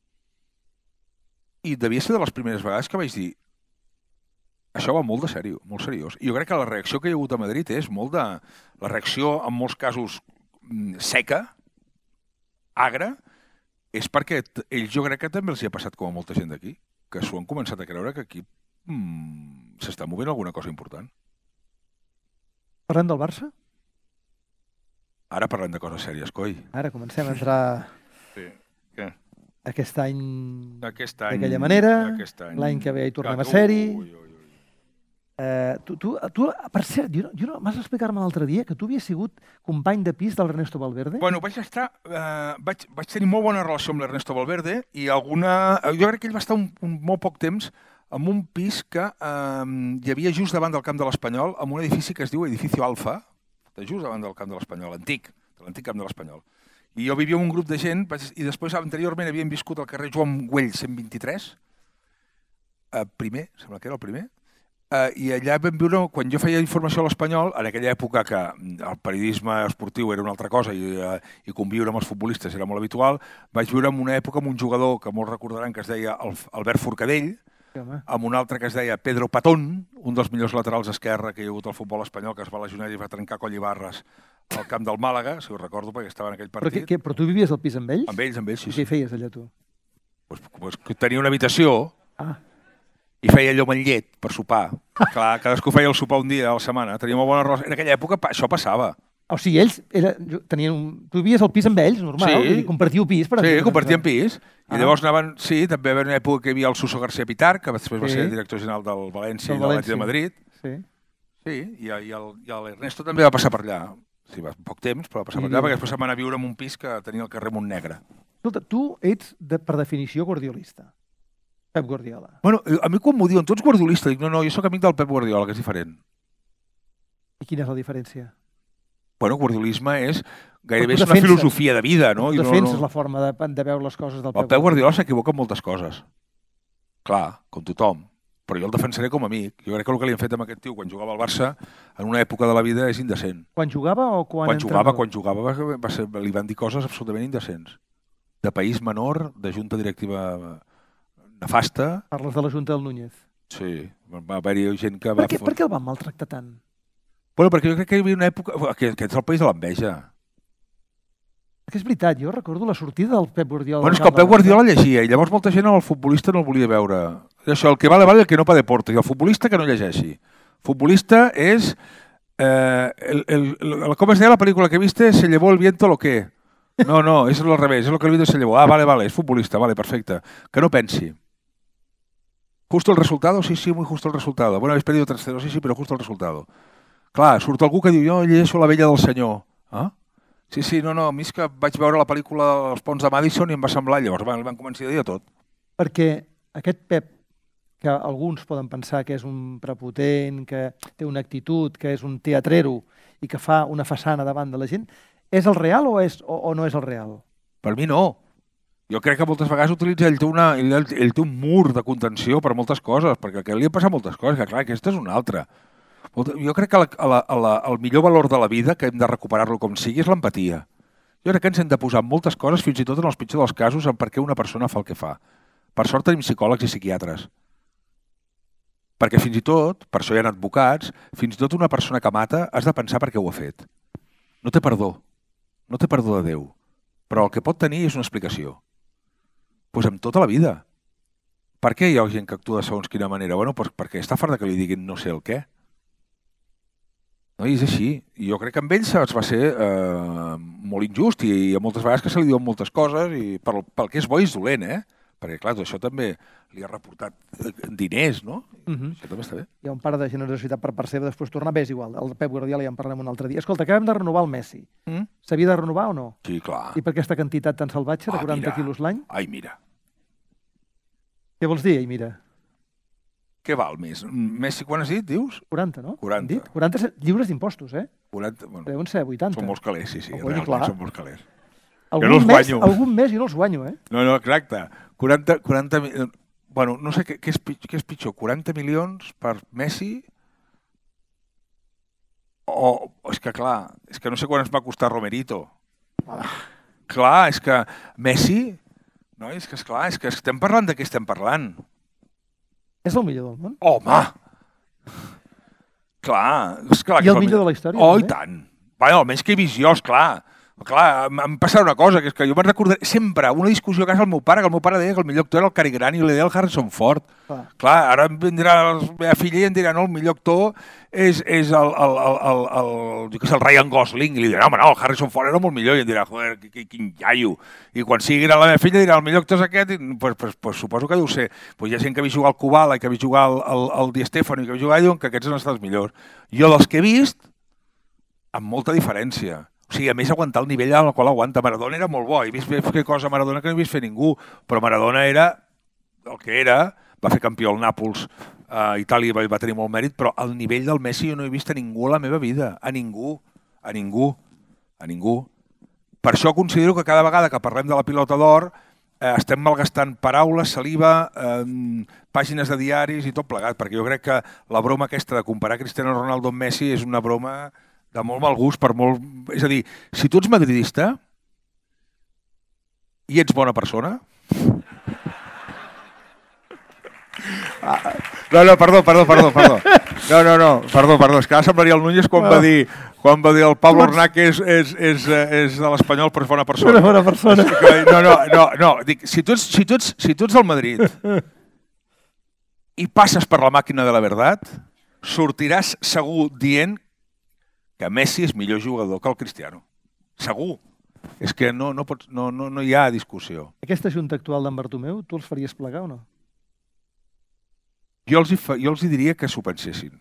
i devia ser de les primeres vegades que vaig dir això va molt de sèrio, molt seriós. I jo crec que la reacció que hi ha hagut a Madrid és molt de... La reacció, en molts casos, seca, agra, és perquè ells jo crec que també els hi ha passat com a molta gent d'aquí, que s'ho han començat a creure que aquí mmm, s'està movent alguna cosa important. Parlem del Barça? Ara parlem de coses sèries, coi. Ara comencem a entrar Sí. Què? aquest any Aquest any... d'aquella manera, aquest any... l'any que ve hi tornem a Ui, ser-hi. ui, ui. Eh, tu, tu, tu, per cert, jo, jo no, vas explicar-me l'altre dia que tu havies sigut company de pis del Ernesto Valverde. Bueno, vaig estar... Eh, vaig, vaig tenir molt bona relació amb l'Ernesto Valverde i alguna... Jo crec que ell va estar un, un molt poc temps en un pis que eh, hi havia just davant del camp de l'Espanyol, en un edifici que es diu Edificio Alfa, just davant del camp de l'Espanyol, antic, de l'antic camp de l'Espanyol. I jo vivia amb un grup de gent, i després anteriorment havíem viscut al carrer Joan Güell cent vint-i-tres, eh, primer, sembla que era el primer, Uh, I allà vam viure, quan jo feia informació a l'Espanyol, en aquella època que el periodisme esportiu era una altra cosa i, uh, i conviure amb els futbolistes era molt habitual, vaig viure en una època amb un jugador que molts recordaran que es deia Albert Forcadell, sí, amb un altre que es deia Pedro Patón, un dels millors laterals esquerra que hi ha hagut al futbol espanyol, que es va lesionar i va trencar coll i barres al camp del Màlaga, si ho recordo, perquè estava en aquell partit. Però, que, que, però tu vivies al pis amb ells? Amb ells, amb ells, sí. I què feies allà, tu? Pues, pues, tenia una habitació... Ah. I feia allò amb llet per sopar. Clar, cadascú feia el sopar un dia a la setmana. Teníem una bona relació. En aquella època això passava. O sigui, ells era, tenien un... Tu vivies al pis amb ells, normal, sí. I compartíeu pis. Per sí, compartíem pis. I ah. llavors anaven... Sí, també va haver una època que hi havia el Suso García Pitar, que després sí. va ser director general del València del i de l'Atlètic de Madrid. Sí. Sí, i, i, el, i l'Ernesto també va passar per allà. Sí, va poc temps, però va passar I... per allà, perquè després se'n va anar a viure en un pis que tenia al carrer Montnegre. Escolta, tu ets, de, per definició, guardiolista. Pep Guardiola. Bueno, a mi quan m'ho diuen, tu ets guardiolista, dic, no, no, jo sóc amic del Pep Guardiola, que és diferent. I quina és la diferència? Bueno, guardiolisme és gairebé és una filosofia de vida, no? Tu defenses no, no... la forma de, de veure les coses del Pep Guardiola. El Pep Guardiola s'equivoca en moltes coses. Clar, com tothom. Però jo el defensaré com a amic. Jo crec que el que li han fet amb aquest tio quan jugava al Barça, en una època de la vida, és indecent. Quan jugava o quan Quan jugava, quan jugava va, va ser, li van dir coses absolutament indecents. De país menor, de junta directiva... nefasta. Parles de la Junta del Núñez. Sí, va haver-hi gent que va... Per què, per què el van maltractar tant? Bueno, perquè jo crec que hi havia una època... Aquest és el país de l'enveja. Que és veritat, jo recordo la sortida del Pep Guardiola. Bueno, és que el Pep Guardiola llegia i llavors molta gent el futbolista no el volia veure. Això, el que vale, vale, el que no pa deporte. I el futbolista que no llegeixi. Futbolista és... Eh, el, el, el, com es deia la pel·lícula que viste? Se llevó el viento lo que... No, no, és al revés. És el que el viento se llevó. Ah, vale, vale, és futbolista, vale, perfecte. Que no pensi. ¿Justo el resultado? Sí, sí, muy justo el resultado. Bueno, habéis perdido tres cero, sí, sí, pero justo el resultado. Clar, surt algú que diu, jo llegeixo La vella del senyor. Ah? Sí, sí, no, no, a mi és que vaig veure la pel·lícula Els ponts de Madison i em va semblar, llavors van, van començar a dir tot. Perquè aquest Pep, que alguns poden pensar que és un prepotent, que té una actitud, que és un teatrero i que fa una façana davant de la gent, és el real o, és, o, o no és el real? Per mi no. Jo crec que moltes vegades utilitza, ell té, una, ell, ell té un mur de contenció per moltes coses, perquè que li han passat moltes coses, que clar, aquesta és una altra. Jo crec que la, la, la, el millor valor de la vida, que hem de recuperar-lo com sigui, és l'empatia. Jo crec que ens hem de posar moltes coses, fins i tot en els pitjors dels casos, en per què una persona fa el que fa. Per sort tenim psicòlegs i psiquiatres. Perquè fins i tot, per això hi ha advocats, fins i tot una persona que mata has de pensar per què ho ha fet. No té perdó. No té perdó de Déu. Però el que pot tenir és una explicació. Doncs amb tota la vida. Per què hi ha gent que actua de segons quina manera? Bueno, doncs perquè està fart que li diguin no sé el què. No, i és així. I jo crec que amb ell es va ser eh, molt injust i, i moltes vegades que se li diuen moltes coses i pel, pel que és bo i és dolent, eh? Perquè, clar, això també li ha reportat diners, no? Uh-huh. Això també està bé. Hi ha un part de generositat per part seva, després tornar, bé, és igual. El Pep Guardiola ja en parlem un altre dia. Escolta, acabem de renovar el Messi. Mm? S'havia de renovar o no? Sí, clar. I per aquesta quantitat tan salvatge, de quaranta ah, quilos l'any? Ai, mira. Què vols dir, ai, mira? Què val més? Messi, quan has dit, dius? quaranta, no? quaranta. Dit? quaranta lliures d'impostos, eh? quaranta, bueno. Deuen ser vuitanta. Són molts calés, sí, sí. Oh, realment són molts calés. Algun, no mes, algun mes jo no els guanyo, eh? No, no, exacte. quaranta, quaranta, bueno, no sé què, què, és pitjor, què és pitjor, quaranta milions per Messi o, és que clar, és que no sé quan ens va costar Romerito. Ah. Clar, és que Messi, no, és que esclar, és que estem parlant de què estem parlant. És el millor del món. Home! Clar, és clar. I el millor de la història. Oh, i tant. Bueno, almenys que he vist jo, esclar. Clar, em passa una cosa, que és que jo me'n recordaré sempre una discussió a casa del meu pare, que el meu pare deia que el millor actor era el Cary Grant i li deia el Harrison Ford. Clar, clar ara em vindrà la meva filla i em dirà, no, el millor actor és, és el, el, el, el, el, el, el Ryan Gosling, i li dirà, home, no, el Harrison Ford era molt millor, i em dirà, joder, quin iaio. I quan sigui la meva filla dirà, el millor actor és aquest, i pues, pues, pues, suposo que deu ser. Pues hi ha gent que ha vist jugar al Kubala i que ha vist jugar al, al, al Di Stefano i que ha vist jugar allò, que aquests han estat els millors. Jo dels que he vist, amb molta diferència. O sigui, a més, aguantar el nivell al qual aguanta. Maradona era molt bo. He vist fer cosa a Maradona que no he vist fer ningú. Però Maradona era el que era. Va fer campió al Nàpols. A Itàlia va tenir molt mèrit. Però al nivell del Messi jo no he vist a ningú a la meva vida. A ningú. A ningú. A ningú. Per això considero que cada vegada que parlem de la pilota d'or estem malgastant paraules, saliva, pàgines de diaris i tot plegat, perquè jo crec que la broma aquesta de comparar Cristiano Ronaldo amb Messi és una broma de molt mal gust, per molt... És a dir, si tu ets madridista i ets bona persona... No, no, perdó, perdó, perdó, perdó. No, no, no, perdó, perdó. És que ara semblaria el Núñez quan va dir quan va dir el Pablo Ornac és, és, és, és de l'Espanyol però és bona persona. Una bona persona. No, no, no, no. Dic, si tu ets, si tu ets, si tu ets del Madrid i passes per la màquina de la veritat, sortiràs segur dient que Messi és millor jugador que el Cristiano. Segur. És que no, no, pots, no, no, no hi ha discussió. Aquesta junta actual d'en Bartomeu, tu els faries plegar o no? Jo els, hi fa, jo els hi diria que s'ho pensessin.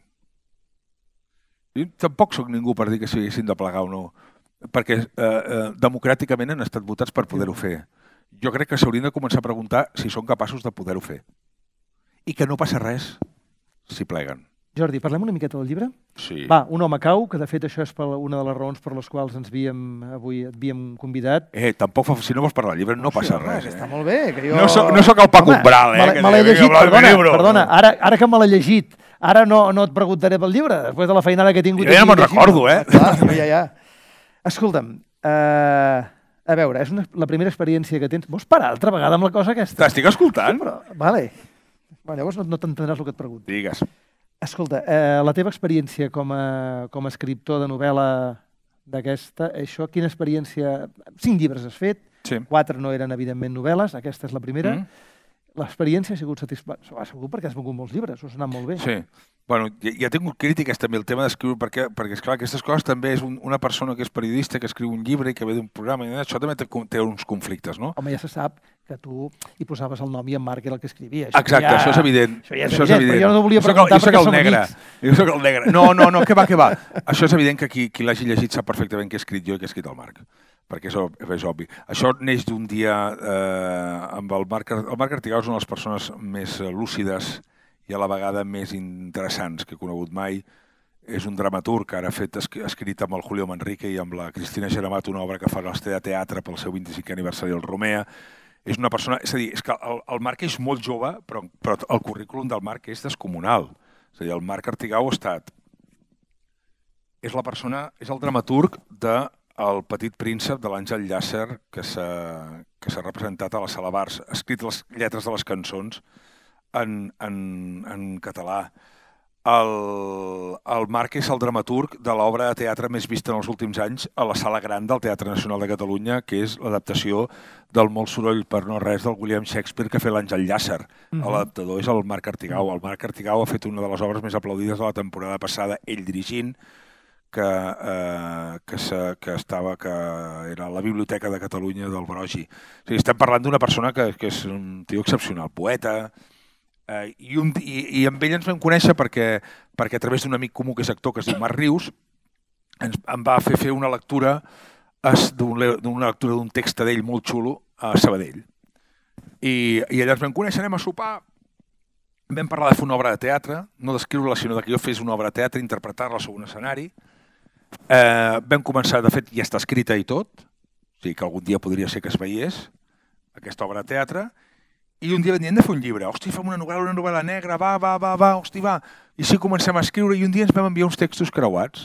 Jo tampoc sóc ningú per dir que s'haguessin de plegar o no, perquè eh, eh, democràticament han estat votats per poder-ho fer. Jo crec que s'haurien de començar a preguntar si són capaços de poder-ho fer. I que no passa res si pleguen. Jordi, parlem una miqueta del llibre? Sí. Va, Un home cau, que de fet això és per una de les raons per les quals ens havíem, avui et havíem convidat. Eh, tampoc, fa, si no vols parlar del llibre, no, no passa sí, res. Eh? Està molt bé. Que jo... No soc, no soc el Paco Umbral, eh? Me l'he llegit, perdona, perdona ara, ara que me l'he llegit, ara no, no et preguntaré pel llibre, després de la feinada que he tingut. Jo ja no me'n recordo, eh? Clar, ja, ja. Escolta'm, uh, a veure, és una, la primera experiència que tens... Vols parar altra vegada amb la cosa aquesta? T'estic escoltant. Sí, però, vale. Bueno, llavors no, no t'entendràs el que et pregunto. Digues. Escolta, eh, la teva experiència com a, com a escriptor de novel·la d'aquesta, això, quina experiència... Cinc llibres has fet, sí. Quatre no eren, evidentment, novel·les, aquesta és la primera. Mm. L'experiència ha sigut satisfactòria, segur perquè has vengut molts llibres, us ha anat molt bé. Sí. Bueno, ja, ja he tingut crítiques també el tema d'escriure, perquè, perquè esclar, aquestes coses també és un, una persona que és periodista, que escriu un llibre i que ve d'un programa, i això també té, té uns conflictes, no? Home, ja se sap que tu hi posaves el nom i en Marc era el que escrivia. Això Exacte, ja, això és evident. Això ja és això evident, és evident. Però jo no volia preguntar jo soc el, perquè som negre. amics. Jo soc el negre. No, no, no, què va, què va. Això és evident que qui, qui l'hagi llegit sap perfectament què he escrit jo i què he escrit el Marc, perquè és, és obvi. Això neix d'un dia eh, amb el Marc... El Marc Artigau és una de les persones més lúcides i a la vegada més interessants que he conegut mai. És un dramaturg que ara ha fet escrit amb el Julio Manrique i amb la Cristina Geramat una obra que fa a l'Estè de Teatre pel seu vint-i-cinquè aniversari al Romea. És una persona... És a dir, és que el, el Marc és molt jove, però, però el currículum del Marc és descomunal. És a dir, el Marc Artigau ha estat... És la persona... És el dramaturg de El petit príncep de l'Àngel Llàcer que s'ha representat a la Sala Bars. Ha escrit les lletres de les cançons en, en, en català. El, el Marc és el dramaturg de l'obra de teatre més vista en els últims anys a la Sala Gran del Teatre Nacional de Catalunya, que és l'adaptació del Molt soroll per no res del William Shakespeare que ha fet l'Àngel Llàcer. Uh-huh. L'adaptador és el Marc Artigau. El Marc Artigau ha fet una de les obres més aplaudides de la temporada passada, ell dirigint, que, eh, que, que, estava, que era a la Biblioteca de Catalunya del Brogi. O sigui, estem parlant d'una persona que, que és un tio excepcional, poeta, eh, i, un, i, i amb ell ens vam conèixer perquè, perquè a través d'un amic comú que és actor, que es diu Marc Rius, ens, em va fer fer una lectura d'una lectura d'un text d'ell molt xulo a Sabadell. I, i allà ens vam conèixer, anem a sopar, vam parlar de fer una obra de teatre, no d'escriure-la, sinó que jo fes una obra de teatre, interpretar-la sobre un escenari. Eh, vam començar, de fet, ja està escrita i tot, o sigui que algun dia podria ser que es veiés, aquesta obra de teatre, i un dia venien de fer un llibre. Hosti, fem una novel·la, una novel·la negra, va, va, va, va, hosti, va. I així comencem a escriure, i un dia ens vam enviar uns textos creuats.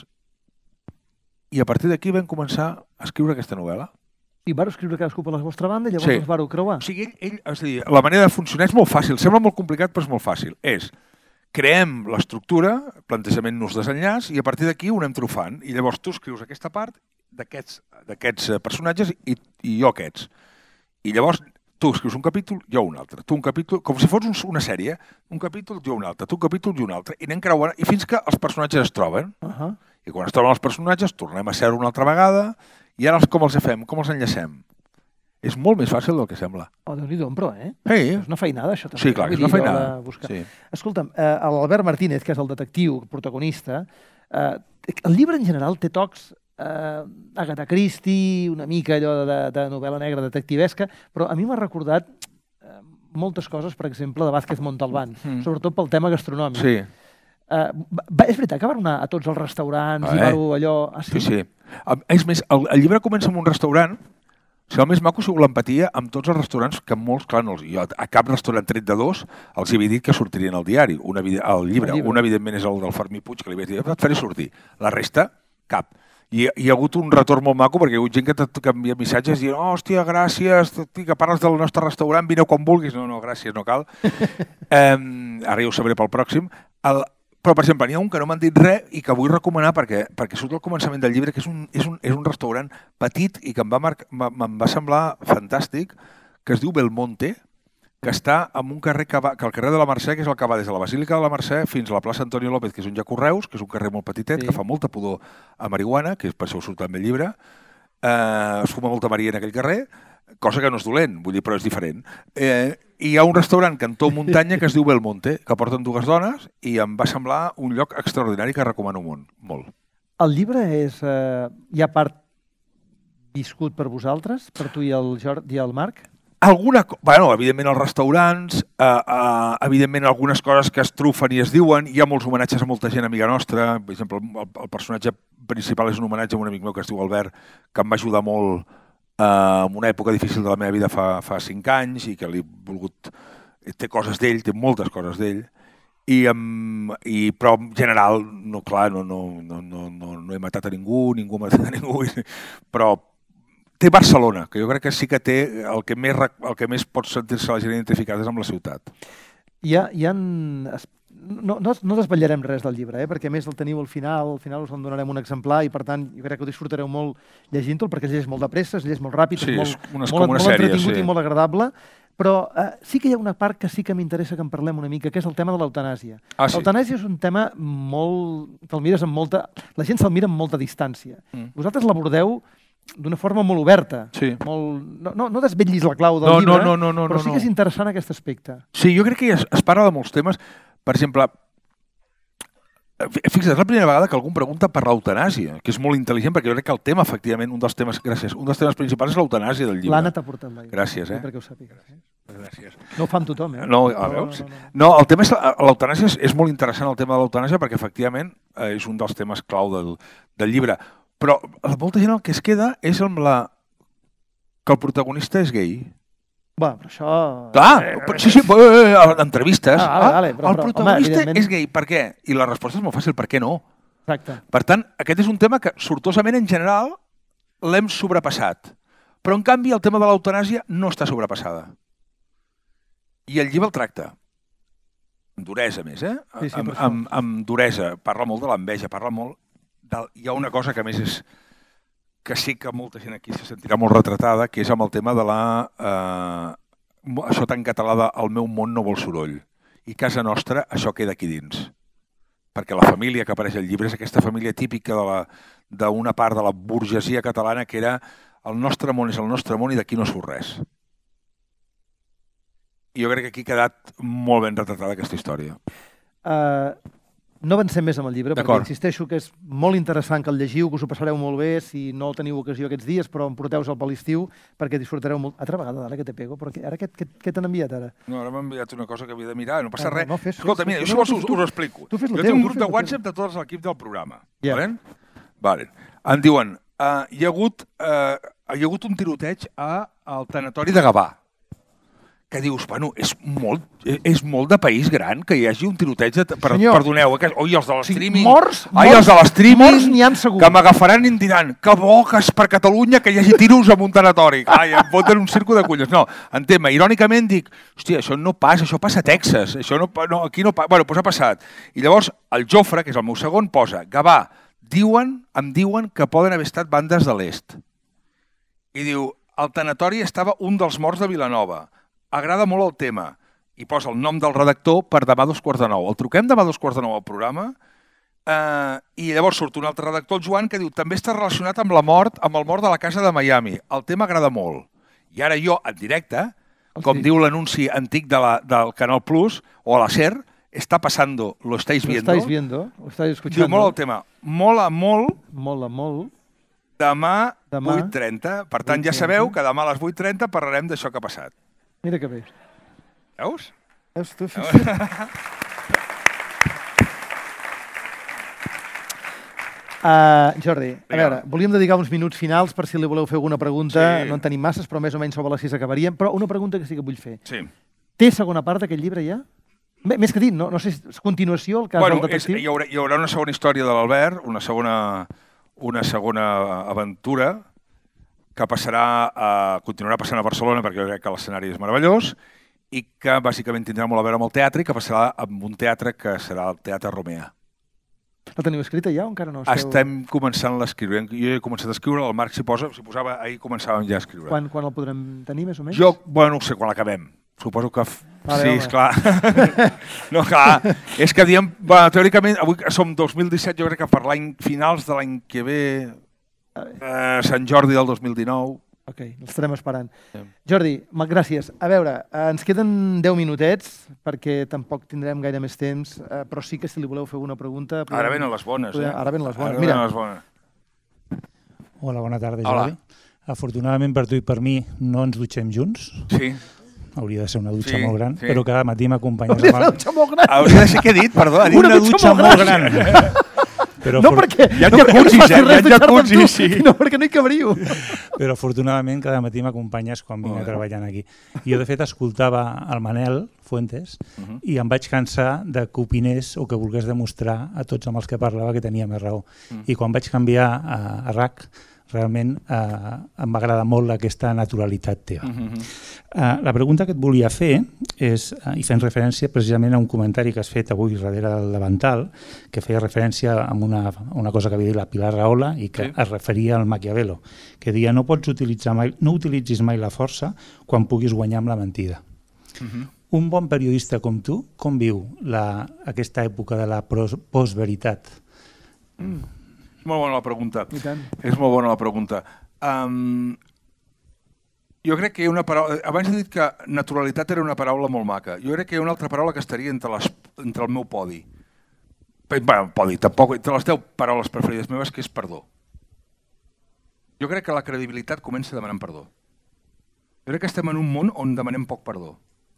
I a partir d'aquí vam començar a escriure aquesta novel·la. I vareu escriure cadascú per la vostra banda i llavors sí. els vareu creuar? O sigui, ell, ell, és a dir, la manera de funcionar és molt fàcil, sembla molt complicat però és molt fàcil. És, creem l'estructura, plantejament nus desenllaç, i a partir d'aquí ho anem trufant. I llavors tu escrius aquesta part d'aquests personatges i, i jo aquests. I llavors tu escrius un capítol, jo un altre. Tu un capítol, com si fos una sèrie, un capítol, jo un altre, tu un capítol i un altre. I anem creuant, i fins que els personatges es troben. Uh-huh. I quan es troben els personatges, tornem a ser una altra vegada. I ara com els fem? Com els enllacem? És molt més fàcil del que sembla. Oh, Déu-n'hi-do, però, eh? Sí. És una feinada, això també. Sí, clar, és una feinada. Sí. Escolta'm, eh, l'Albert Martínez, que és el detectiu, protagonista, eh, el llibre en general té tocs eh, Agatha Christie, una mica allò de, de novel·la negra detectivesca, però a mi m'ha recordat eh, moltes coses, per exemple, de Vázquez Montalbán, mm. sobretot pel tema gastronòmic. Sí. Uh, va, és veritat que van anar a tots els restaurants ah, i eh? Allò... Ah, sí? sí, sí. És més, el, el llibre comença amb un restaurant O sigui, el més maco ha sigut l'empatia amb tots els restaurants que molts, clar, no, jo a cap restaurant tret de dos els havia dit que sortirien al diari, un, al llibre. llibre. Un, evidentment, és el del Fermí Puig, que li vaig dir, et faré sortir. La resta, cap. I hi ha hagut un retorn molt maco, perquè hi ha hagut gent que t'envia missatges dient, oh, hòstia, gràcies, que parles del nostre restaurant, vineu quan vulguis. No, no, gràcies, no cal. um, ara ja ho sabré pel pròxim. El, però, per exemple, n'hi ha un que no m'han dit res i que vull recomanar perquè, perquè surt al començament del llibre, que és un, és un, és un restaurant petit i que em va, marcar, em va semblar fantàstic, que es diu Belmonte, que està en un carrer que, va, que el carrer de la Mercè, que és el que va des de la Basílica de la Mercè fins a la plaça Antonio López, que és on hi ha Correus, que és un carrer molt petitet, sí. que fa molta pudor a marihuana, que és per això surt també el llibre. Eh, es fuma molta maria en aquell carrer, cosa que no és dolent, vull dir, però és diferent. Eh, I hi ha un restaurant cantó muntanya que es diu Belmonte, que porten dues dones, i em va semblar un lloc extraordinari que recomano molt. molt. El llibre és... Eh, hi ha part viscut per vosaltres, per tu i el Jordi i el Marc? Alguna, bueno, evidentment els restaurants, eh, eh, evidentment algunes coses que es trufen i es diuen, hi ha molts homenatges a molta gent amiga nostra, per exemple, el, el personatge principal és un homenatge a un amic meu que es diu Albert, que em va ajudar molt eh, en una època difícil de la meva vida fa, fa cinc anys i que li he volgut... té coses d'ell, té moltes coses d'ell, i, um, i, però en general, no, clar, no, no, no, no, no, no he matat a ningú, ningú ha matat a ningú, però té Barcelona, que jo crec que sí que té el que més, el que més pot sentir-se la gent identificada és amb la ciutat. Hi ha, hi ha... No, no, no desvetllarem res del llibre, eh? Perquè a més el teniu al final, al final us en donarem un exemplar i per tant jo crec que ho disfrutareu molt llegint-lo perquè es llegeix molt de pressa, es llegeix molt ràpid, sí, és molt, és una, molt, una molt sèrie, entretingut sí. i molt agradable, però eh, sí que hi ha una part que sí que m'interessa que en parlem una mica, que és el tema de l'eutanàsia. Ah, sí. L'eutanàsia és un tema molt... que el mires amb molta... La gent se'l mira amb molta distància. Mm. Vosaltres l'abordeu d'una forma molt oberta. Sí. Molt... No, no, no desvetllis la clau del no, llibre, no, no, no, però no, sí que és interessant aquest aspecte. Sí, jo crec que es, es parla de molts temes. Per exemple, fixa't, és la primera vegada que algú pregunta per l'eutanàsia, que és molt intel·ligent, perquè jo crec que el tema, efectivament, un dels temes, gràcies, un dels temes principals és l'eutanàsia del llibre. L'Anna t'ha portat l'aigua. Gràcies, eh? Perquè ho sàpigues. Eh? Gràcies. No ho fa amb tothom, eh? No, a veus? No, no, no, no. no el tema és, l'eutanàsia és, és molt interessant, el tema de l'eutanàsia, perquè efectivament eh, és un dels temes clau del, del llibre. Però molta gent el que es queda és amb la... que el protagonista és gay. Bueno, però això... Clar, sí, sí, en entrevistes. Ah, vale, vale, però, el protagonista home, és gay, per què? I la resposta és molt fàcil, per què no? Exacte. Per tant, aquest és un tema que, sortosament, en general, l'hem sobrepassat. Però, en canvi, el tema de l'eutanàsia no està sobrepassada. I el llibre el tracta. Amb duresa, més, eh? Sí, sí, amb, amb, amb duresa. Parla molt de l'enveja, parla molt... De... Hi ha una cosa que, a més, és... que sí que molta gent aquí se sentirà molt retratada, que és amb el tema de la... Eh, això tan català de el meu món no vol soroll. I casa nostra, això queda aquí dins. Perquè la família que apareix al llibre és aquesta família típica d'una part de la burgesia catalana que era el nostre món és el nostre món i d'aquí no surt res. I jo crec que aquí ha quedat molt ben retratada aquesta història. Uh... No avancem més amb el llibre, perquè insisteixo que és molt interessant que el llegiu, que us ho passareu molt bé, si no teniu ocasió aquests dies, però emporteu-se'l per l'estiu, perquè disfrutareu molt. Altra vegada, ara que te pego, però ara què, què, què t'han enviat ara? No, ara m'ha enviat una cosa que havia de mirar, no passa ah, res. No, fes, Escolta, fes, mira, fes, jo no, us, tu, us ho explico. Tu, tu jo tinc un grup de WhatsApp de tot l'equip del programa. Yeah. Valen? Valen. Em diuen, uh, hi, ha hagut, uh, hi ha hagut un tiroteig a, al tanatori de Gavà. Que dius, bueno, és molt, és molt de país gran que hi hagi un tiroteig, de, per, perdoneu, eh, que, oi, els de l'streaming, sí, morts, ai, els de l'streaming, n'hi han segur. Que m'agafaran i em diran, que bo que és per Catalunya que hi hagi tiros amb un tanatori. Ai, em foten un circo de culles. No, en tema, irònicament dic, hòstia, això no passa, això passa a Texas, això no, no aquí no passa, bueno, doncs ha passat. I llavors el Jofre, que és el meu segon, posa, Gavà, diuen, em diuen que poden haver estat bandes de l'est. I diu, al tanatori estava un dels morts de Vilanova. Agrada molt el tema i posa el nom del redactor per demà dos quarts de nou. El truquem demà dos quarts de nou al programa eh, i llavors surt un altre redactor, el Joan, que diu també està relacionat amb la mort, amb el mort de la casa de Miami. El tema agrada molt. I ara jo, en directe, com sí. diu l'anunci antic de la, del Canal Plus o a la SER, está pasando, lo estáis viendo. Lo estáis viendo, lo estáis escuchando. Diu molt el tema. Mola molt. Mola molt. Demà, demà vuit trenta. Per tant, ja sabeu que demà a les vuit trenta parlarem d'això que ha passat. Mira que bé. Veus? Veus tu? Sí, sí. Uh, Jordi, a veure, volíem dedicar uns minuts finals per si li voleu fer alguna pregunta. Sí. No en tenim masses, però més o menys sobre les sis acabaríem. Però una pregunta que sí que vull fer. Sí. Té segona part d'aquest llibre ja? M més que dit, no, no sé si és continuació el cas bueno, del detectiu. És, hi, haurà, hi haurà una segona història de l'Albert, una segona, una segona aventura que passarà a, continuarà passant a Barcelona perquè jo crec que l'escenari és meravellós i que bàsicament tindrà molt a veure amb el teatre i que passarà amb un teatre que serà el Teatre Romea. La teniu escrita ja o encara no? Esteu... Estem començant l'escriure. Jo he començat a escriure, el Marc s'hi posa, s'hi posava, ahir començàvem ja a escriure. Quan, quan el podrem tenir, més o menys? Jo, bueno, no sé, quan l'acabem. Suposo que... Vale, sí, home. esclar. No, clar, és que diem, bueno, teòricament, avui som dos mil disset, jo crec que per l'any finals de l'any que ve, eh, Sant Jordi del dos mil dinou... Ok, l'estarem esperant. Sí. Jordi, mal, gràcies. A veure, eh, ens queden deu minutets, perquè tampoc tindrem gaire més temps, eh, però sí que si li voleu fer alguna pregunta... Podem... Ara venen les bones, podem... eh? Ara venen les bones. Ara Mira. venen les bones. Hola, bona tarda, Hola. Jordi. Afortunadament per tu i per mi no ens dutxem junts. Sí. Hauria de ser una dutxa Sí, molt gran, sí. però cada matí m'acompanyes Hauria de ser amb una dutxa molt gran. Hauria de ser què he dit, perdó. Ha dit Una una dutxa dutxa molt molt gran. Però No, for- perquè... Hi ha no, perquè no jacuzzis, facis eh? Hi ha res dutxar-te amb jacuzzis, tu. sí. No, perquè no hi cabríeu. Però afortunadament cada matí m'acompanyes quan vinc Molt bé. treballant aquí. Jo de fet escoltava el Manel Fuentes Mhm. i em vaig cansar de que opinés o que volgués demostrar a tots amb els que parlava que tenia més raó. Mm. I quan vaig canviar a, a R A C realment eh, em va agradar molt aquesta naturalitat teva. Mhm. Uh, la pregunta que et volia fer és, uh, i fent referència precisament a un comentari que has fet avui darrere del davantal, que feia referència a una, a una cosa que havia dit la Pilar Rahola i que Sí. es referia al Maquiavelo, que deia no pots utilitzar mai, no utilitzis mai la força quan puguis guanyar amb la mentida. Mhm. Un bon periodista com tu, com viu la, aquesta època de la pros- postveritat? És molt bona la pregunta. I tant. És molt bona la pregunta. Um, jo crec que hi ha una paraula... Abans he dit que naturalitat era una paraula molt maca. Jo crec que hi ha una altra paraula que estaria entre, les, entre el meu podi. Bé, bueno, podi, tampoc, entre les deu paraules preferides meves, que és perdó. Jo crec que la credibilitat comença demanant perdó. Jo crec que estem en un món on demanem poc perdó.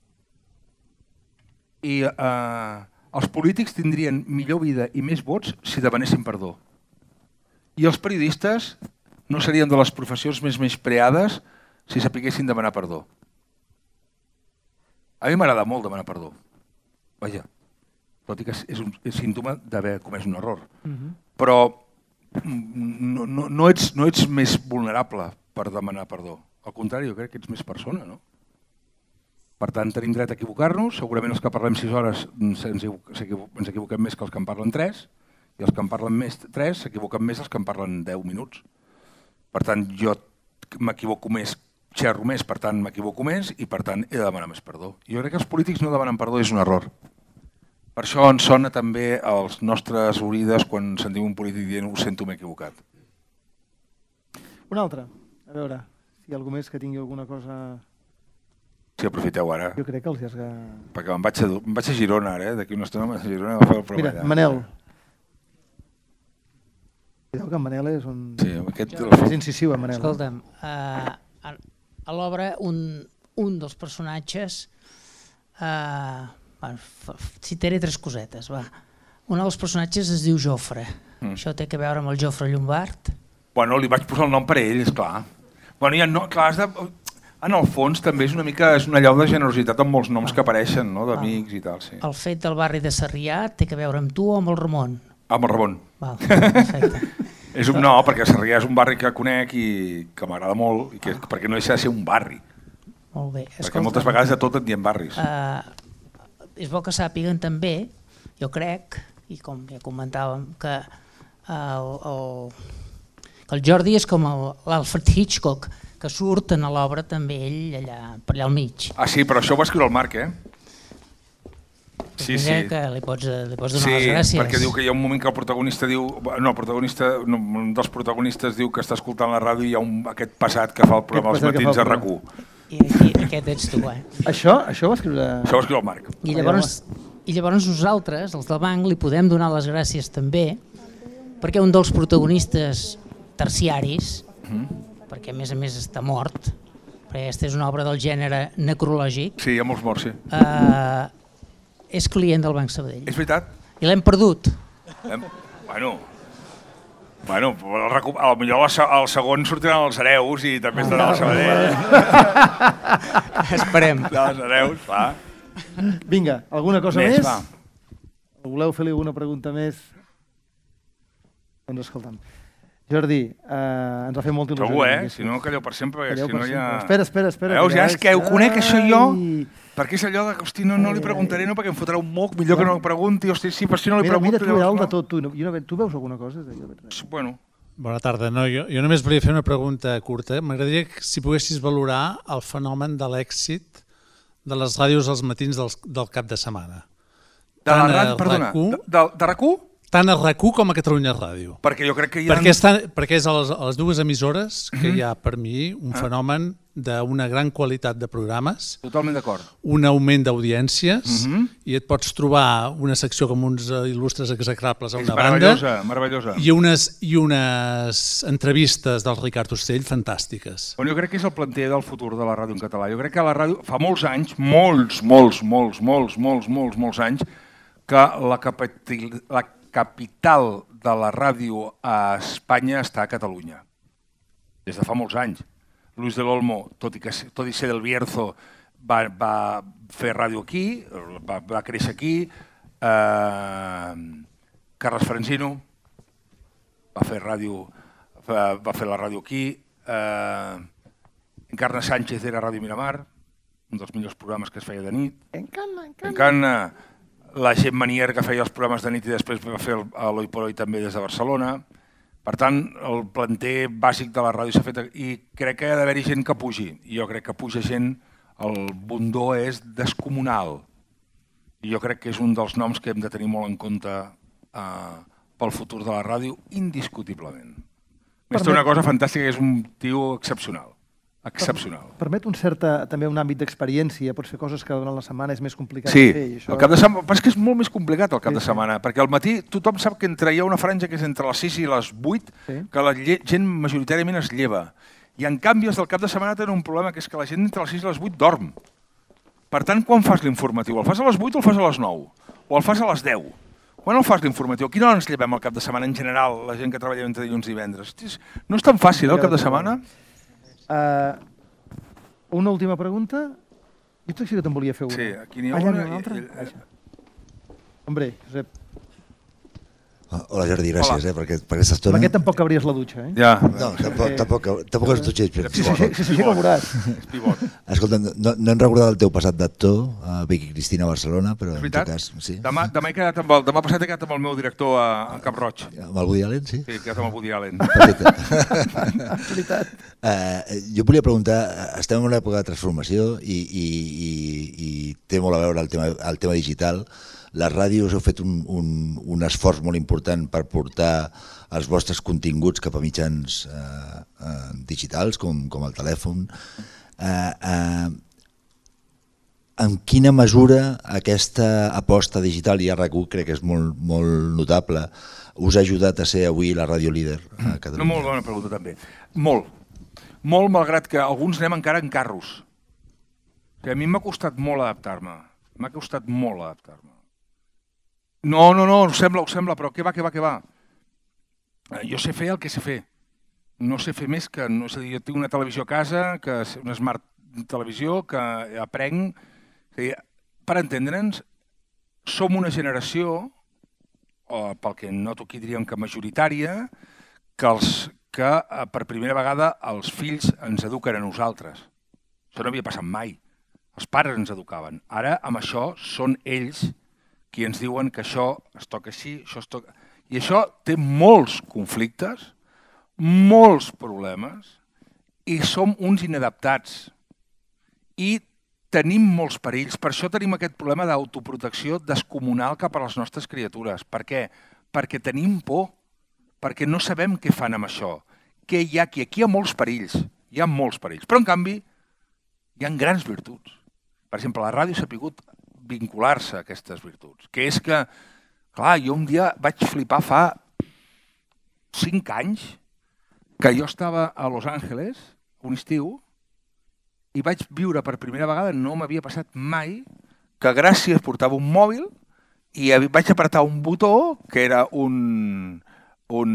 I eh, els polítics tindrien millor vida i més vots si demanessin perdó. I els periodistes no serien de les professions més menyspreades si sapiguessin demanar perdó. A mi m'agrada molt demanar perdó. Vaja, tot i que és un és símptoma d'haver comès un error. Mhm. Però no, no, no, ets, no ets més vulnerable per demanar perdó. Al contrari, jo crec que ets més persona, no? Per tant, tenim dret a equivocar-nos. Segurament els que parlem sis hores ens, equivo ens equivoquem més que els que en parlen tres, i els que en parlen més tres s'equivoquen més els que en parlen deu minuts. Per tant, jo m'equivoco més, xerro més, per tant m'equivoco més i per tant he de demanar més perdó. Jo crec que els polítics no demanen perdó, és un error. Per això ens sona també als nostres oïdes quan sentim un polític dient ho sento, m'he equivocat. Una altra. A veure, si hi ha algú més que tingui alguna cosa... Si aprofiteu ara, Jo crec que els has... perquè me'n vaig a, em vaig a Girona ara, eh? D'aquí una estona me'n vaig a Girona a fer el programa. Mira, Manel. Cuidao que en Manel és un... Sí, aquest... És incisiu, en Manel. Escolta'm, uh, a, a l'obra un, un dels personatges, uh, bueno, citaré tres cosetes, va. Un dels personatges es diu Jofre. Mm. Això té a veure amb el Jofre Llombart? Bueno, li vaig posar el nom per ell, esclar. Bueno, ja no, clar, has de... En el fons també és una mica és una llau de generositat amb molts noms que apareixen, no? D'amics i tal, sí. El fet del barri de Sarrià té a veure amb tu o amb el Ramon? Amb el Ramon. Val, perfecte. És un no, perquè Sarrià és un barri que conec i que m'agrada molt, i que, perquè no deixa de ser un barri. Molt bé. Perquè Escolta, moltes vegades de tot et diem barris. Uh, és bo que sàpiguen també, jo crec, i com ja comentàvem, que el, el, que el Jordi és com l'Alfred Hitchcock, que surten a l'obra també ell allà, per allà al mig. Ah, sí, però això ho va escriure el Marc, eh? Sí, sí. Que li pots, li pots donar Sí, les gràcies. perquè diu que hi ha un moment que el protagonista diu... No, el protagonista, no, un dels protagonistes diu que està escoltant la ràdio i hi ha un, aquest passat que fa el programa als passat que fa matins el a RAC u. I aquí, aquest ets tu, eh? Això, això ho va escriure... Això ho va escriure el Marc. I llavors, I llavors nosaltres, els del banc, li podem donar les gràcies també, perquè un dels protagonistes terciaris, Mm. perquè a més a més està mort, perquè aquesta és una obra del gènere necrològic, Sí, hi ha molts morts, sí. eh, és client del Banc Sabadell. És veritat? I l'hem perdut. Hem... Bueno, Bueno, potser el segon sortiran els hereus i també estarà el Sabadell. Esperem. Els hereus, clar. Vinga, alguna cosa Més, més? va. Voleu fer-li alguna pregunta més? Doncs escolta'm. Jordi, eh, ens ha fet molta il·lusió. Trobo, eh? Si no, calleu per sempre, perquè si no ja... Espera, espera, espera. Veus, ja és que ho conec, això jo, perquè és allò de que, hosti, no, no li preguntaré, no, perquè em fotrà un moc, millor que no pregunti, hosti, sí, per si no li pregunto... Mira, mira, tu era el de tot, tu, tu veus alguna cosa? Bueno. Bona tarda. No, jo, jo només volia fer una pregunta curta. M'agradaria que si poguessis valorar el fenomen de l'èxit de les ràdios als matins del, del cap de setmana. De la ràdio, perdona, de, de, de R A C U? Tant a R A C U com a Catalunya Ràdio. Perquè jo crec que hi ha... Perquè, està, perquè és a les, a les dues emissores que hi ha per mi un fenomen d'una gran qualitat de programes, totalment d'acord, un augment d'audiències i et pots trobar una secció com uns il·lustres execrables a una banda meravellosa. i unes, i unes entrevistes del Ricard Ostell fantàstiques. Bueno, jo crec que és el planter del futur de la ràdio en català. Jo crec que la ràdio fa molts anys, molts, molts, molts, molts, molts, molts, molts anys, que la capital, la capital de la ràdio a Espanya està a Catalunya. Des de fa molts anys. Luis del Olmo, tot i, que, tot i ser del Bierzo, va, va fer ràdio aquí, va, va créixer aquí. Eh, Carles Francino va fer ràdio, va, va fer la ràdio aquí. Eh, Encarna Sánchez era Ràdio Miramar, un dels millors programes que es feia de nit. Encarna, encarna. Encarna. La Gent Manier, que feia els programes de nit i després va fer l'Oi por Hoy també des de Barcelona. Per tant, el planter bàsic de la ràdio s'ha fet i crec que ha d'haver-hi gent que pugi. I jo crec que puja gent, el bundó és descomunal. I jo crec que és un dels noms que hem de tenir molt en compte eh, pel futur de la ràdio, indiscutiblement. Més té una cosa fantàstica, que és un tio excepcional. Excepcional. Permet un cert, també un àmbit d'experiència, pots fer coses que durant la setmana és més complicat sí, de fer. Sí, això... el cap de setmana, però és que és molt més complicat el cap sí, de setmana, sí. Perquè al matí tothom sap que entre hi ha una franja que és entre les sis i les vuit, sí. Que la gent majoritàriament es lleva. I en canvi els del cap de setmana tenen un problema, que és que la gent entre les sis i les vuit dorm. Per tant, quan fas l'informatiu? El fas a les vuit o el fas a les nou? O el fas a les deu? Quan el fas l'informatiu? A quina hora ens llevem al cap de setmana en general, la gent que treballa entre dilluns i divendres? No és tan fàcil, el cap de setmana? Uh, una última pregunta. Jo sí que te'n volia fer una. Sí, aquí n'hi ha Allà una. una altra? I... Hombre, Josep. Hola Jordi, gràcies eh, per, aquest, per aquesta estona. Amb aquest tampoc cabries la dutxa, eh? Ja. No, tampoc, tampoc, tampoc es dutxeix. Si s'aixeca ho veuràs. Escolta, no, no hem recordat el teu passat d'actor a Vicky Cristina a Barcelona, però en tot cas... Sí. Demà, demà, he quedat amb el, demà passat he quedat amb el meu director a, a Cap Roig. Amb el Woody Allen, sí? Sí, he quedat amb el Woody Allen. Perfecte. uh, jo volia preguntar, estem en una època de transformació i, i, i, i té molt a veure el tema, el tema digital. Les ràdios heu fet un, un, un esforç molt important per portar els vostres continguts cap a mitjans eh, eh, digitals, com, com el telèfon. Eh, eh, en quina mesura aquesta aposta digital, i a R A C U crec que és molt, molt notable, us ha ajudat a ser avui la ràdio líder a Catalunya? Una molt bona pregunta també. Molt. Molt, malgrat que alguns anem encara en carros. Que a mi m'ha costat molt adaptar-me. M'ha costat molt adaptar-me. No, no, no, ho sembla, ho sembla, però què va, què va, què va? Jo sé fer el que sé fer. No sé fer més que... No, és a dir, jo tinc una televisió a casa, que és una smart televisió, que aprenc... És a dir, per entendre'ns, som una generació, o pel que noto aquí diríem que majoritària, que, els, que per primera vegada els fills ens eduquen a nosaltres. Això no havia passat mai. Els pares ens educaven. Ara, amb això, són ells qui ens diuen que això es toca així, això es toca... I això té molts conflictes, molts problemes, i som uns inadaptats. I tenim molts perills. Per això tenim aquest problema d'autoprotecció descomunal cap a les nostres criatures. Per què? Perquè tenim por, perquè no sabem què fan amb això. Què hi ha aquí? Aquí hi ha molts perills, hi ha molts perills. Però, en canvi, hi ha grans virtuts. Per exemple, la ràdio s'ha pogut vincular-se a aquestes virtuts, que és que, clar, jo un dia vaig flipar fa cinc anys que jo estava a Los Angeles, un estiu, i vaig viure per primera vegada, no m'havia passat mai, que gràcies portava un mòbil i vaig apretar un botó que era un, un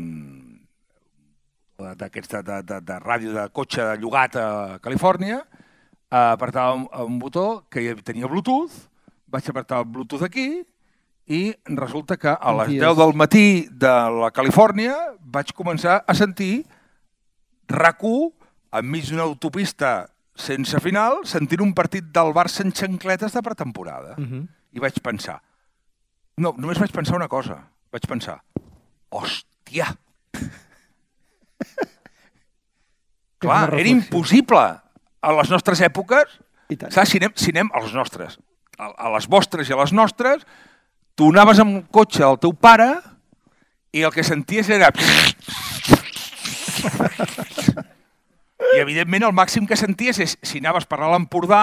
d'aquests de, de, de, de ràdio de cotxe llogat a Califòrnia, apretava un, un botó que tenia Bluetooth, vaig apretar el Bluetooth aquí i resulta que a les deu del matí de la Califòrnia vaig començar a sentir RAC u enmig d'una autopista sense final, sentint un partit del Barça en xancletes de pretemporada. Uh-huh. I vaig pensar, no, només vaig pensar una cosa, vaig pensar, hòstia! Clar, era impossible a les nostres èpoques, saps, si anem, si anem als nostres, a, a les vostres i a les nostres, tu anaves amb un cotxe del teu pare i el que senties era... I evidentment el màxim que senties és, si anaves per l'Empordà,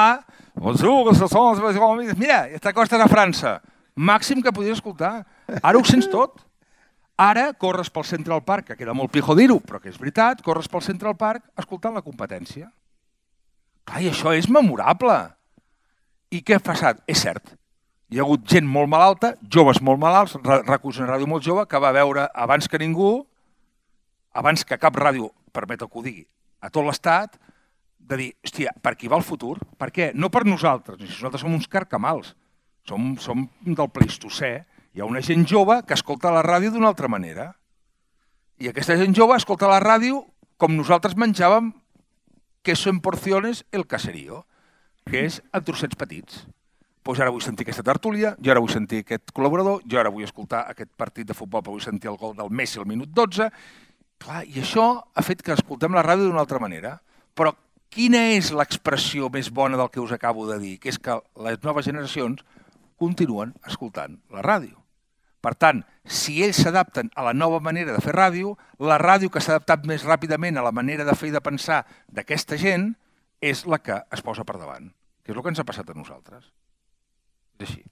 mira, t'acostes a França, màxim que podies escoltar. Ara ho sents tot. Ara corres pel Central Park, que queda molt pijo dir-ho, però que és veritat, corres pel Central Park escoltant la competència. Clar, i això és memorable. I què ha passat? És cert. Hi ha hagut gent molt malalta, joves molt malalts, RAC u és una ràdio molt jove, que va veure abans que ningú, abans que cap ràdio, permet que ho digui, a tot l'estat, de dir, hòstia, per aquí va el futur? Per què? No per nosaltres, nosaltres som uns carcamals, som, som del Pleistocè. Hi ha una gent jove que escolta la ràdio d'una altra manera. I aquesta gent jove escolta la ràdio com nosaltres menjàvem queso en porciones el caserío, que és a trossets petits. Doncs ara vull sentir aquesta tertúlia, jo ara vull sentir aquest col·laborador, jo ara vull escoltar aquest partit de futbol, però vull sentir el gol del Messi al minut dotze. Clar, i això ha fet que escoltem la ràdio d'una altra manera. Però quina és l'expressió més bona del que us acabo de dir? Que és que les noves generacions continuen escoltant la ràdio. Per tant, si ells s'adapten a la nova manera de fer ràdio, la ràdio que s'ha adaptat més ràpidament a la manera de fer i de pensar d'aquesta gent és la que es posa per davant, que és el que ens ha passat a nosaltres. És així.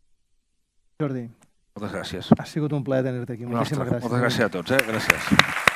Jordi. Moltes gràcies. Ha sigut un plaer tenir-te aquí. Moltíssimes gràcies. Moltes gràcies a tots. Eh? Gràcies.